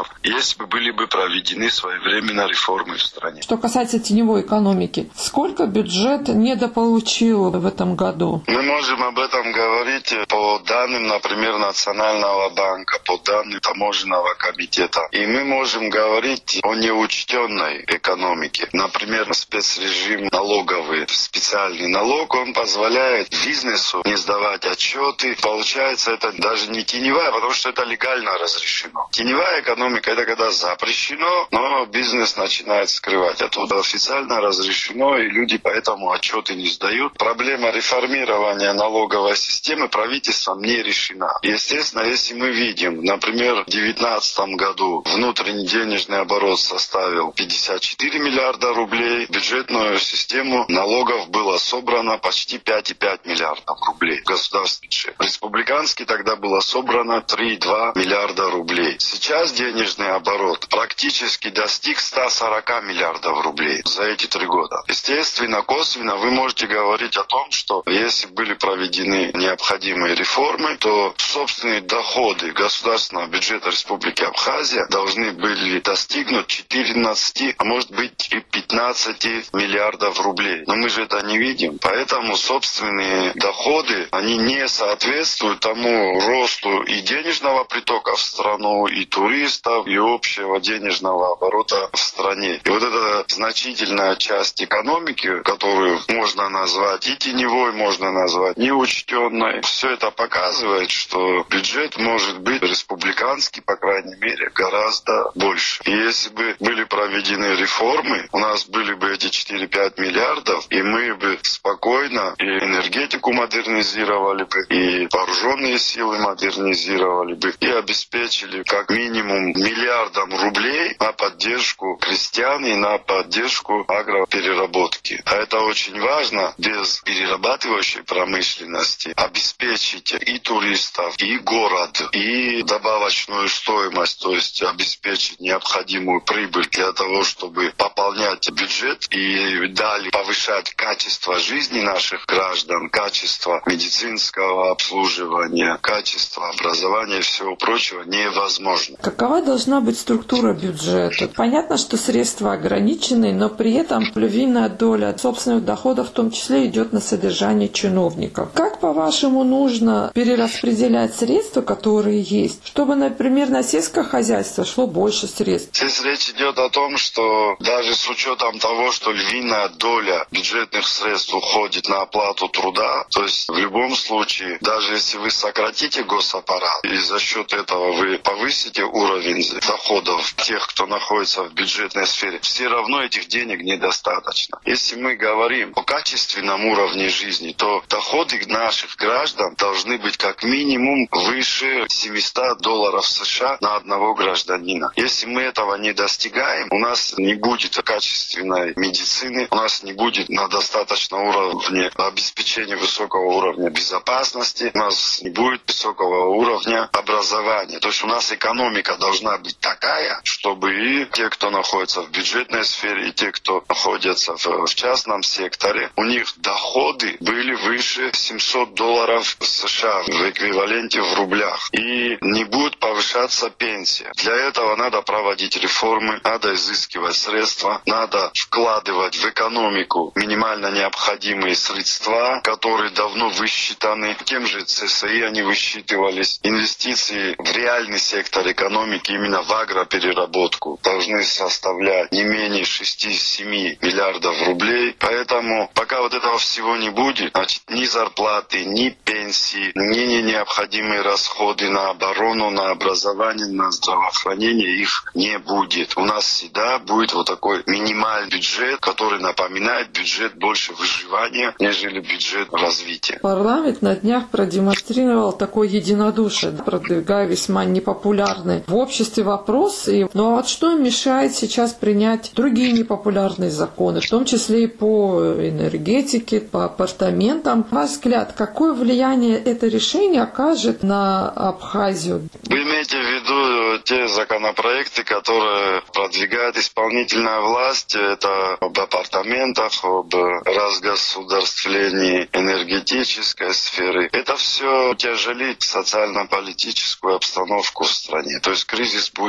если бы были бы проведены своевременно реформы в стране. Что касается теневой экономики, сколько бюджет недополучил в этом году? Мы можем об этом говорить по данным, например, Национального банка, по данным таможенного комитета. И мы можем говорить о неучтенной экономике. Например, спецрежим налоговый, специальный налог, он позволяет бизнесу не сдавать отчеты. Получается, это даже не теневая, потому что это легально разрешено. Теневая экономика — это когда запрещено, но бизнес начинает скрывать. А тут официально разрешено, и люди поэтому отчеты не сдают. Проблема реформирования налоговой системы правительством не решена. Естественно, если мы видим, например, в две тысячи девятнадцатом году внутренний денежный оборот составил пятьдесят четыре миллиарда рублей, бюджетную систему налогов было собрано почти пять целых пять десятых миллиардов рублей. Государственный бюджет. Республиканский тогда было собрано три целых два десятых миллиарда рублей. Сейчас денежный оборот практически достиг ста сорока миллиардов рублей за эти три года. Естественно, косвенно вы можете говорить о том, что если были проведены необходимые реформы, то собственные доходы государственного бюджета Республики Абхазия должны были достигнуть четырнадцати, а может быть и пятнадцати миллиардов рублей. Но мы же это не видим. Поэтому собственные доходы, они не соответствуют тому росту и денежного притока в страну, и туристов, и общего денежного оборота в стране. И вот эта значительная часть экономики, которую можно назвать и теневой, можно назвать неучтенной, все это показывает, что бюджет может быть республиканский, по крайней мере, гораздо больше. И если бы были проведены реформы, у нас были бы эти четыре-пять миллиардов, и мы бы спокойно и энергетику модернизировали бы, и вооруженные силы модернизировали бы, и обеспечили как минимум миллиардом рублей на поддержку крестьян и на поддержку агропереработки. А это очень важно. Без перерабатывающей промышленности обеспечить и туристов, и город, и добавочную стоимость, то есть обеспечить необходимую прибыль для того, чтобы пополнять бюджет и далее повышать качество жизни наших граждан, качество медицинского обслуживания, качество образования и всего прочего невозможно. Какова должна быть структура бюджета? Понятно, что средства ограничены, но при этом львиная доля собственных доходов в том числе идет на содержание чиновников. Как, по-вашему, нужно перераспределять средства, которые есть, чтобы, например, на сельское хозяйство шло больше средств? Здесь речь идет о том, что даже с учетом того, что львиная доля бюджетных средств уходит на оплату труда, то есть в любом случае, даже если вы сократите госаппарат и за счет этого вы повысите уровень доходов тех, кто находится в бюджетной сфере, все равно этих денег недостаточно. Если мы говорим о качественном уровне жизни, то доходы наших граждан должны быть как минимум выше семисот долларов США на одного гражданина. Если мы этого не достигаем, у нас не будет качественной медицины, у нас не будет на достаточном уровне обеспечения высокого уровня безопасности, у нас не будет высокого уровня образования. То есть у нас экономика должна быть такая, чтобы и те, кто находится в бюджетной сфере, и те, кто находится в, в частном секторе, у них доходы были выше семисот долларов США в эквиваленте в рублях. И не будет повышаться пенсия. Для этого надо проводить реформы, надо изыскивать средства, надо вкладывать в экономику минимально необходимые средства, которые давно высчитаны. Тем же ЦСИ они высчитывались. Инвестиции в реальный сектор экономики, именно в агропереработку, должны составлять не менее шести-семи миллиардов рублей. Поэтому пока вот этого всего не будет, значит, ни зарплаты, ни пенсии, ни необходимые расходы на оборону, на образование, на здравоохранение, их не будет. У нас всегда будет вот такой минимальный бюджет, который напоминает бюджет больше выживания, нежели бюджет развития. Парламент на днях продемонстрировал такое единодушие, продвигая весьма непопулярный в обществе вопрос. И, ну а вот что мешает сейчас принять другие непопулярные законы, в том числе и по энергетике, по апартаментам? На ваш взгляд, какое влияние это решение окажет на Абхазию? Вы имеете в виду те законопроекты, которые продвигает исполнительная власть? Это об апартаментах, об разгосударствлении энергетической сферы. Это все тяжелит социально-политическую обстановку в стране. То есть кризис будет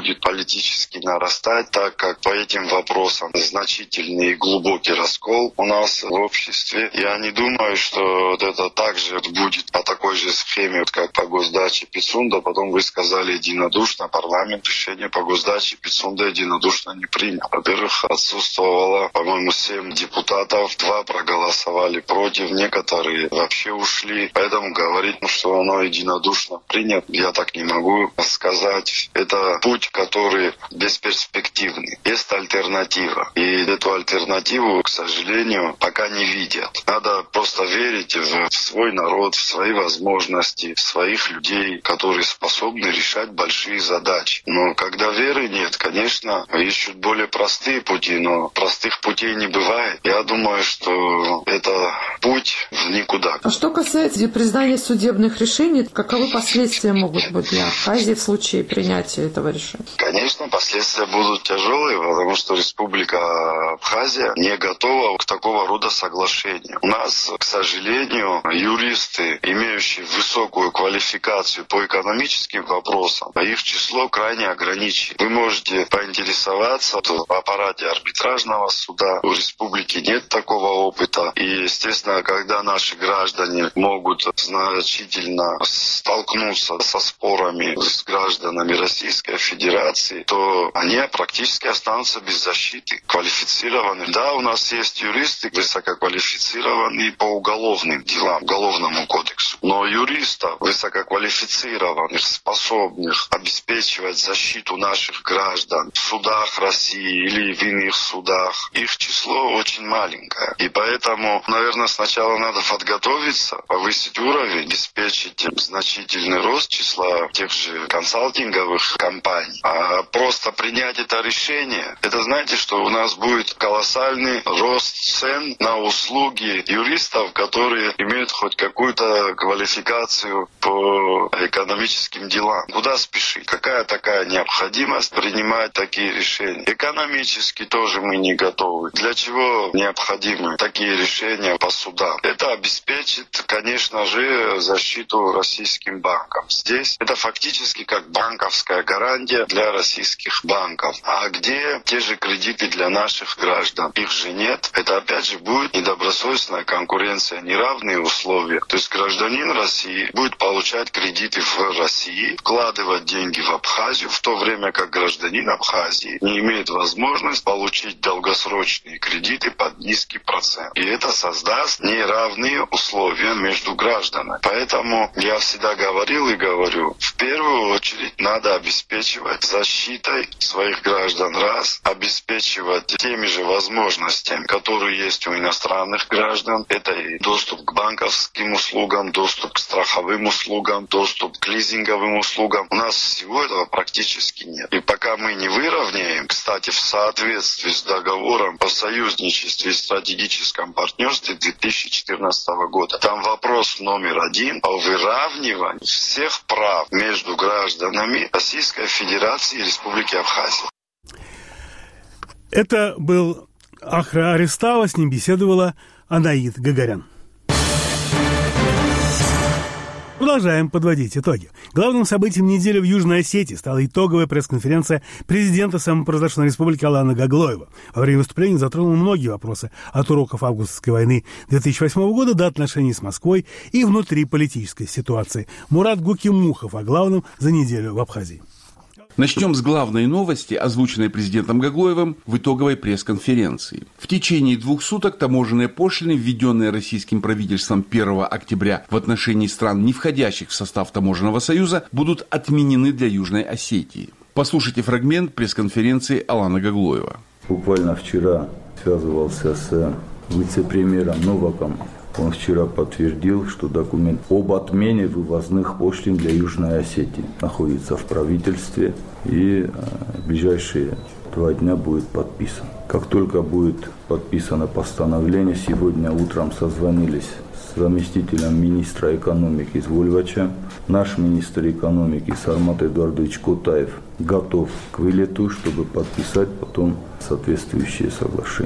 будет политически нарастать, так как по этим вопросам значительный и глубокий раскол у нас в обществе. Я не думаю, что вот это также будет по такой же схеме, как по госдаче Пицунда. Потом вы сказали единодушно, парламент решение по госдаче Пицунда единодушно не принял. Во-первых, отсутствовало, по-моему, семь депутатов, два проголосовали против, некоторые вообще ушли. Поэтому говорить, ну, что оно единодушно принято, я так не могу сказать. Это путь, который бесперспективный. Есть альтернатива. И эту альтернативу, к сожалению, пока не видят. Надо просто верить в свой народ, в свои возможности, в своих людей, которые способны решать большие задачи. Но когда веры нет, конечно, ищут более простые пути, но простых путей не бывает. Я думаю, что это путь в никуда. А что касается признания судебных решений, каковы последствия могут быть для Абхазии в случае принятия этого решения? Конечно, последствия будут тяжелые, потому что Республика Абхазия не готова к такого рода соглашению. У нас, к сожалению, юристы, имеющие высокую квалификацию по экономическим вопросам, их число крайне ограничено. Вы можете поинтересоваться в аппарате арбитражного суда. У республики нет такого опыта. И, естественно, когда наши граждане могут значительно столкнуться со спорами с гражданами Российской Федерации, то они практически останутся без защиты. Квалифицированные. Да, у нас есть юристы высококвалифицированные по уголовным делам, уголовному кодексу. Но юристов высококвалифицированных, способных обеспечивать защиту наших граждан в судах России или в иных судах, их число очень маленькое. И поэтому, наверное, сначала надо подготовиться, повысить уровень, обеспечить значительный рост числа тех же консалтинговых компаний. А просто принять это решение, это знаете, что у нас будет колоссальный рост цен на услуги юристов, которые имеют хоть какую-то квалификацию по экономическим делам. Куда спешить? Какая такая необходимость принимать такие решения? Экономически тоже мы не готовы. Для чего необходимы такие решения по судам? Это обеспечит, конечно же, защиту российским банкам. Здесь это фактически как банковская гарантия для российских банков. А где те же кредиты для наших граждан? Их же нет. Это опять же будет недобросовестная конкуренция, неравные условия. То есть гражданин России будет получать кредиты в России, вкладывать деньги в Абхазию, в то время как гражданин Абхазии не имеет возможности получить долгосрочные кредиты под низкий процент. И это создаст неравные условия между гражданами. Поэтому я всегда говорил и говорю, в первую очередь надо обеспечивать защитой своих граждан раз, обеспечивать теми же возможностями, которые есть у иностранных граждан. Это и доступ к банковским услугам, доступ к страховым услугам, доступ к лизинговым услугам. У нас всего этого практически нет. И пока мы не выровняем, кстати, в соответствии с договором о союзничестве и стратегическом партнерстве две тысячи четырнадцатого года, там вопрос номер один о выравнивании всех прав между гражданами Российской Федерации и Республики Абхазия. Это был Ахра Арестава, с ним беседовала Анаит Гагарян. Продолжаем подводить итоги. Главным событием недели в Южной Осетии стала итоговая пресс-конференция президента самопровозглашенной республики Алана Гаглоева. Во время выступления затронул многие вопросы от уроков августовской войны две тысячи восьмого года до отношений с Москвой и внутриполитической ситуации. Мурат Гукимухов о главном за неделю в Абхазии. Начнем с главной новости, озвученной президентом Гаглоевым в итоговой пресс-конференции. В течение двух суток таможенные пошлины, введенные российским правительством первого октября в отношении стран, не входящих в состав Таможенного союза, будут отменены для Южной Осетии. Послушайте фрагмент пресс-конференции Алана Гаглоева. Буквально вчера связывался с вице-премьером Новаком. Он вчера подтвердил, что документ об отмене вывозных пошлин для Южной Осетии находится в правительстве и в ближайшие два дня будет подписан. Как только будет подписано постановление, сегодня утром созвонились с заместителем министра экономики Звольвача. Наш министр экономики Сармат Эдуардович Котаев готов к вылету, чтобы подписать потом соответствующие соглашения.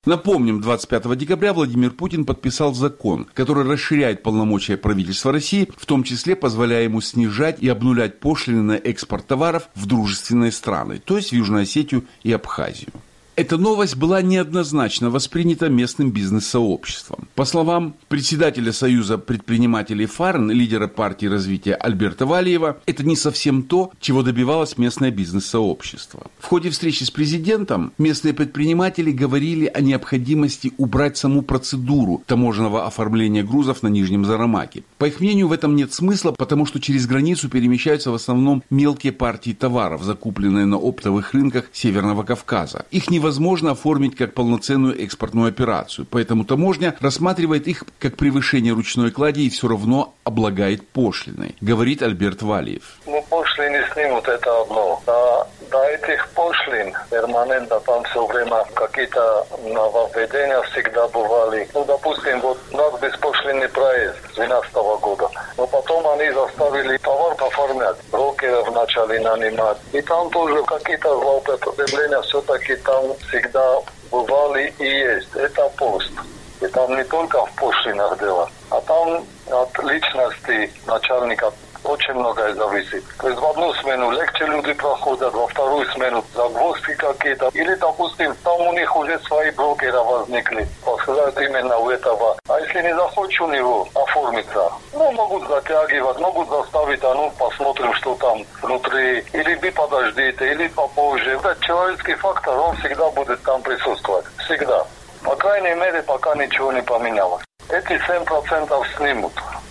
Напомним, двадцать пятого декабря Владимир Путин подписал закон, который расширяет полномочия правительства России, в том числе позволяя ему снижать и обнулять пошлины на экспорт товаров в дружественные страны, то есть в Южную Осетию и Абхазию. Эта новость была неоднозначно воспринята местным бизнес-сообществом. По словам председателя Союза предпринимателей ФАРН, лидера партии развития Альберта Валиева, это не совсем то, чего добивалось местное бизнес-сообщество. В ходе встречи с президентом местные предприниматели говорили о необходимости убрать саму процедуру таможенного оформления грузов на Нижнем Зарамаке. По их мнению, в этом нет смысла, потому что через границу перемещаются в основном мелкие партии товаров, закупленные на оптовых рынках Северного Кавказа. Их не невозможно оформить как полноценную экспортную операцию, поэтому таможня рассматривает их как превышение ручной клади и все равно облагает пошлиной, говорит Альберт Валиев. Ну, пошлины снимут, это одно. А до этих пошлин перманентно там все время какие-то нововведения всегда бывали. Ну, допустим, вот у нас беспошлинный проезд с две тысячи двенадцатого года. Но потом они заставили товар оформлять, брокеров начали нанимать. И там тоже какие-то злоупотребления все-таки там всегда бывали и есть. Это пост. И там не только в пошлинах дело, а там от личности начальника очень многое зависит. То есть в одну смену легче люди проходят, во вторую смену загвоздки какие-то. Или, допустим, там у них уже свои брокеры возникли, посылают именно у этого. А если не захочешь у него оформиться, ну, могут затягивать, могут заставить, а ну, посмотрим, что там внутри. Или вы подождите, или попозже. Этот человеческий фактор, он всегда будет там присутствовать. Всегда. По крайней мере, пока ничего не поменялось. Эти семь процентов снимут.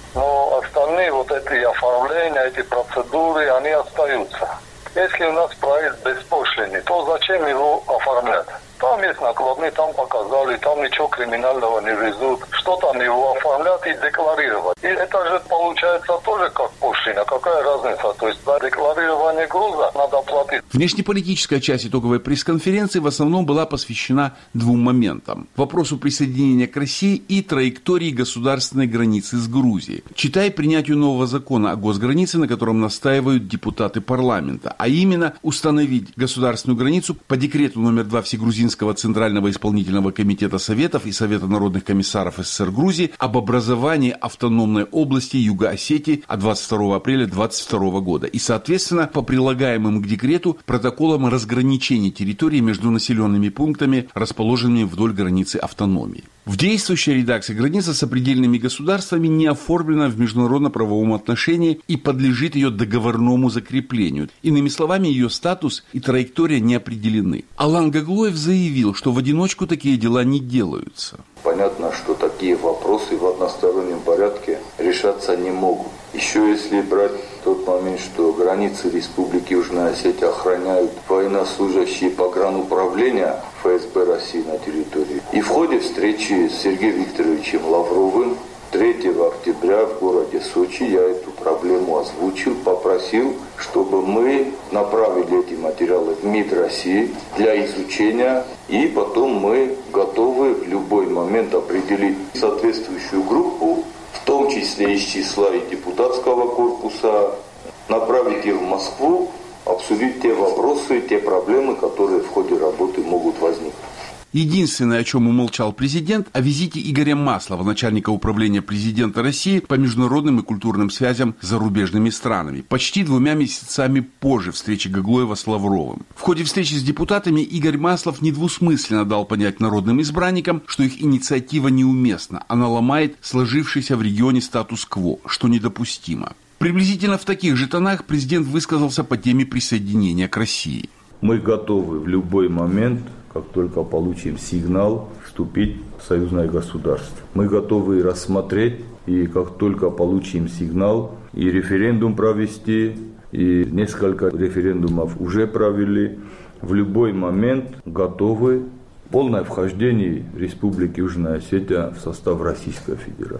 Но остальные вот эти оформления, эти процедуры, они остаются. Если у нас проезд беспошлинный, то зачем его оформлять? Там есть накладные, там показали, там ничего криминального не везут. Что там его оформлять и декларировать? И это же получается тоже как пошлина. Какая разница? То есть за декларирование груза надо платить. Внешнеполитическая часть итоговой пресс-конференции в основном была посвящена двум моментам. Вопросу присоединения к России и траектории государственной границы с Грузией. Читай принятию нового закона о госгранице, на котором настаивают депутаты парламента. А именно установить государственную границу по декрету номер два Всегрузинского Центрального исполнительного комитета Советов и Совета народных комиссаров СССР Грузии об образовании автономной области Юго-Осетии от двадцать второго апреля двадцать второго года и, соответственно, по прилагаемым к декрету протоколам разграничения территории между населенными пунктами, расположенными вдоль границы автономии. В действующей редакции граница с сопредельными государствами не оформлена в международно-правовом отношении и подлежит ее договорному закреплению. Иными словами, ее статус и траектория не определены. Алан Гаглоев заявил, что в одиночку такие дела не делаются. Понятно, что такие вопросы в одностороннем порядке решаться не могут. Еще если брать тот момент, что границы Республики Южная Осетия охраняют военнослужащие погрануправления ФСБ России на территории. И в ходе встречи с Сергеем Викторовичем Лавровым третьего октября в городе Сочи я эту проблему озвучил, попросил, чтобы мы направили эти материалы в МИД России для изучения, и потом мы готовы в любой момент определить соответствующую группу, в том числе из числа и депутатского корпуса, направить их в Москву, обсудить те вопросы, те проблемы, которые в ходе работы могут возникнуть. Единственное, о чем умолчал президент, о визите Игоря Маслова, начальника управления президента России по международным и культурным связям с зарубежными странами, почти двумя месяцами позже встречи Гаглоева с Лавровым. В ходе встречи с депутатами Игорь Маслов недвусмысленно дал понять народным избранникам, что их инициатива неуместна, она ломает сложившийся в регионе статус-кво, что недопустимо. Приблизительно в таких же тонах президент высказался по теме присоединения к России. Мы готовы в любой момент, как только получим сигнал, вступить в союзное государство. Мы готовы рассмотреть, и как только получим сигнал, и референдум провести, и несколько референдумов уже провели, в любой момент готовы полное вхождение Республики Южная Осетия в состав Российской Федерации.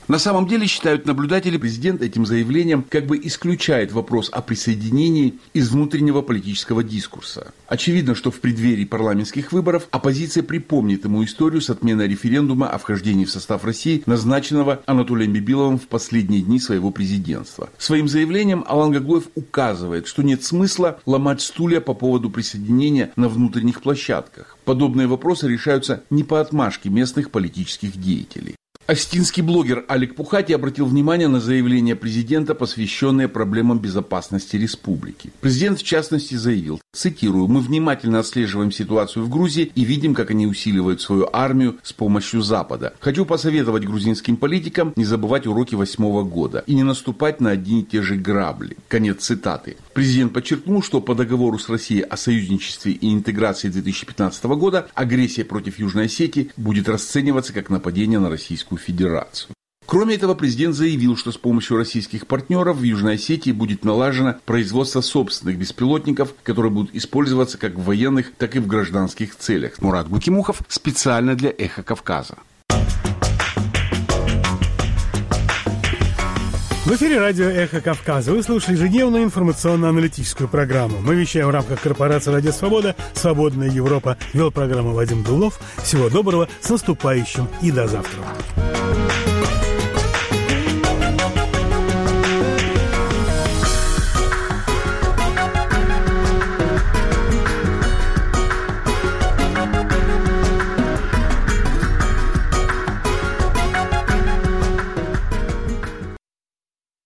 На самом деле, считают наблюдатели, президент этим заявлением как бы исключает вопрос о присоединении из внутреннего политического дискурса. Очевидно, что в преддверии парламентских выборов оппозиция припомнит ему историю с отменой референдума о вхождении в состав России, назначенного Анатолием Бибиловым в последние дни своего президентства. Своим заявлением Алан Гаглоев указывает, что нет смысла ломать стулья по поводу присоединения на внутренних площадках. Подобные вопросы решаются не по отмашке местных политических деятелей. Остинский блогер Алик Пухати обратил внимание на заявление президента, посвященное проблемам безопасности республики. Президент, в частности, заявил, цитирую, «Мы внимательно отслеживаем ситуацию в Грузии и видим, как они усиливают свою армию с помощью Запада. Хочу посоветовать грузинским политикам не забывать уроки восьмого года и не наступать на одни и те же грабли». Конец цитаты. Президент подчеркнул, что по договору с Россией о союзничестве и интеграции две тысячи пятнадцатого года агрессия против Южной Осетии будет расцениваться как нападение на Российскую Федерацию. Кроме этого, президент заявил, что с помощью российских партнеров в Южной Осетии будет налажено производство собственных беспилотников, которые будут использоваться как в военных, так и в гражданских целях. Мурат Гукимухов специально для «Эхо Кавказа». В эфире радио «Эхо Кавказа». Вы слушали ежедневную информационно-аналитическую программу. Мы вещаем в рамках корпорации «Радио Свобода», «Свободная Европа». Вел программу Вадим Дулов. Всего доброго, с наступающим и до завтра.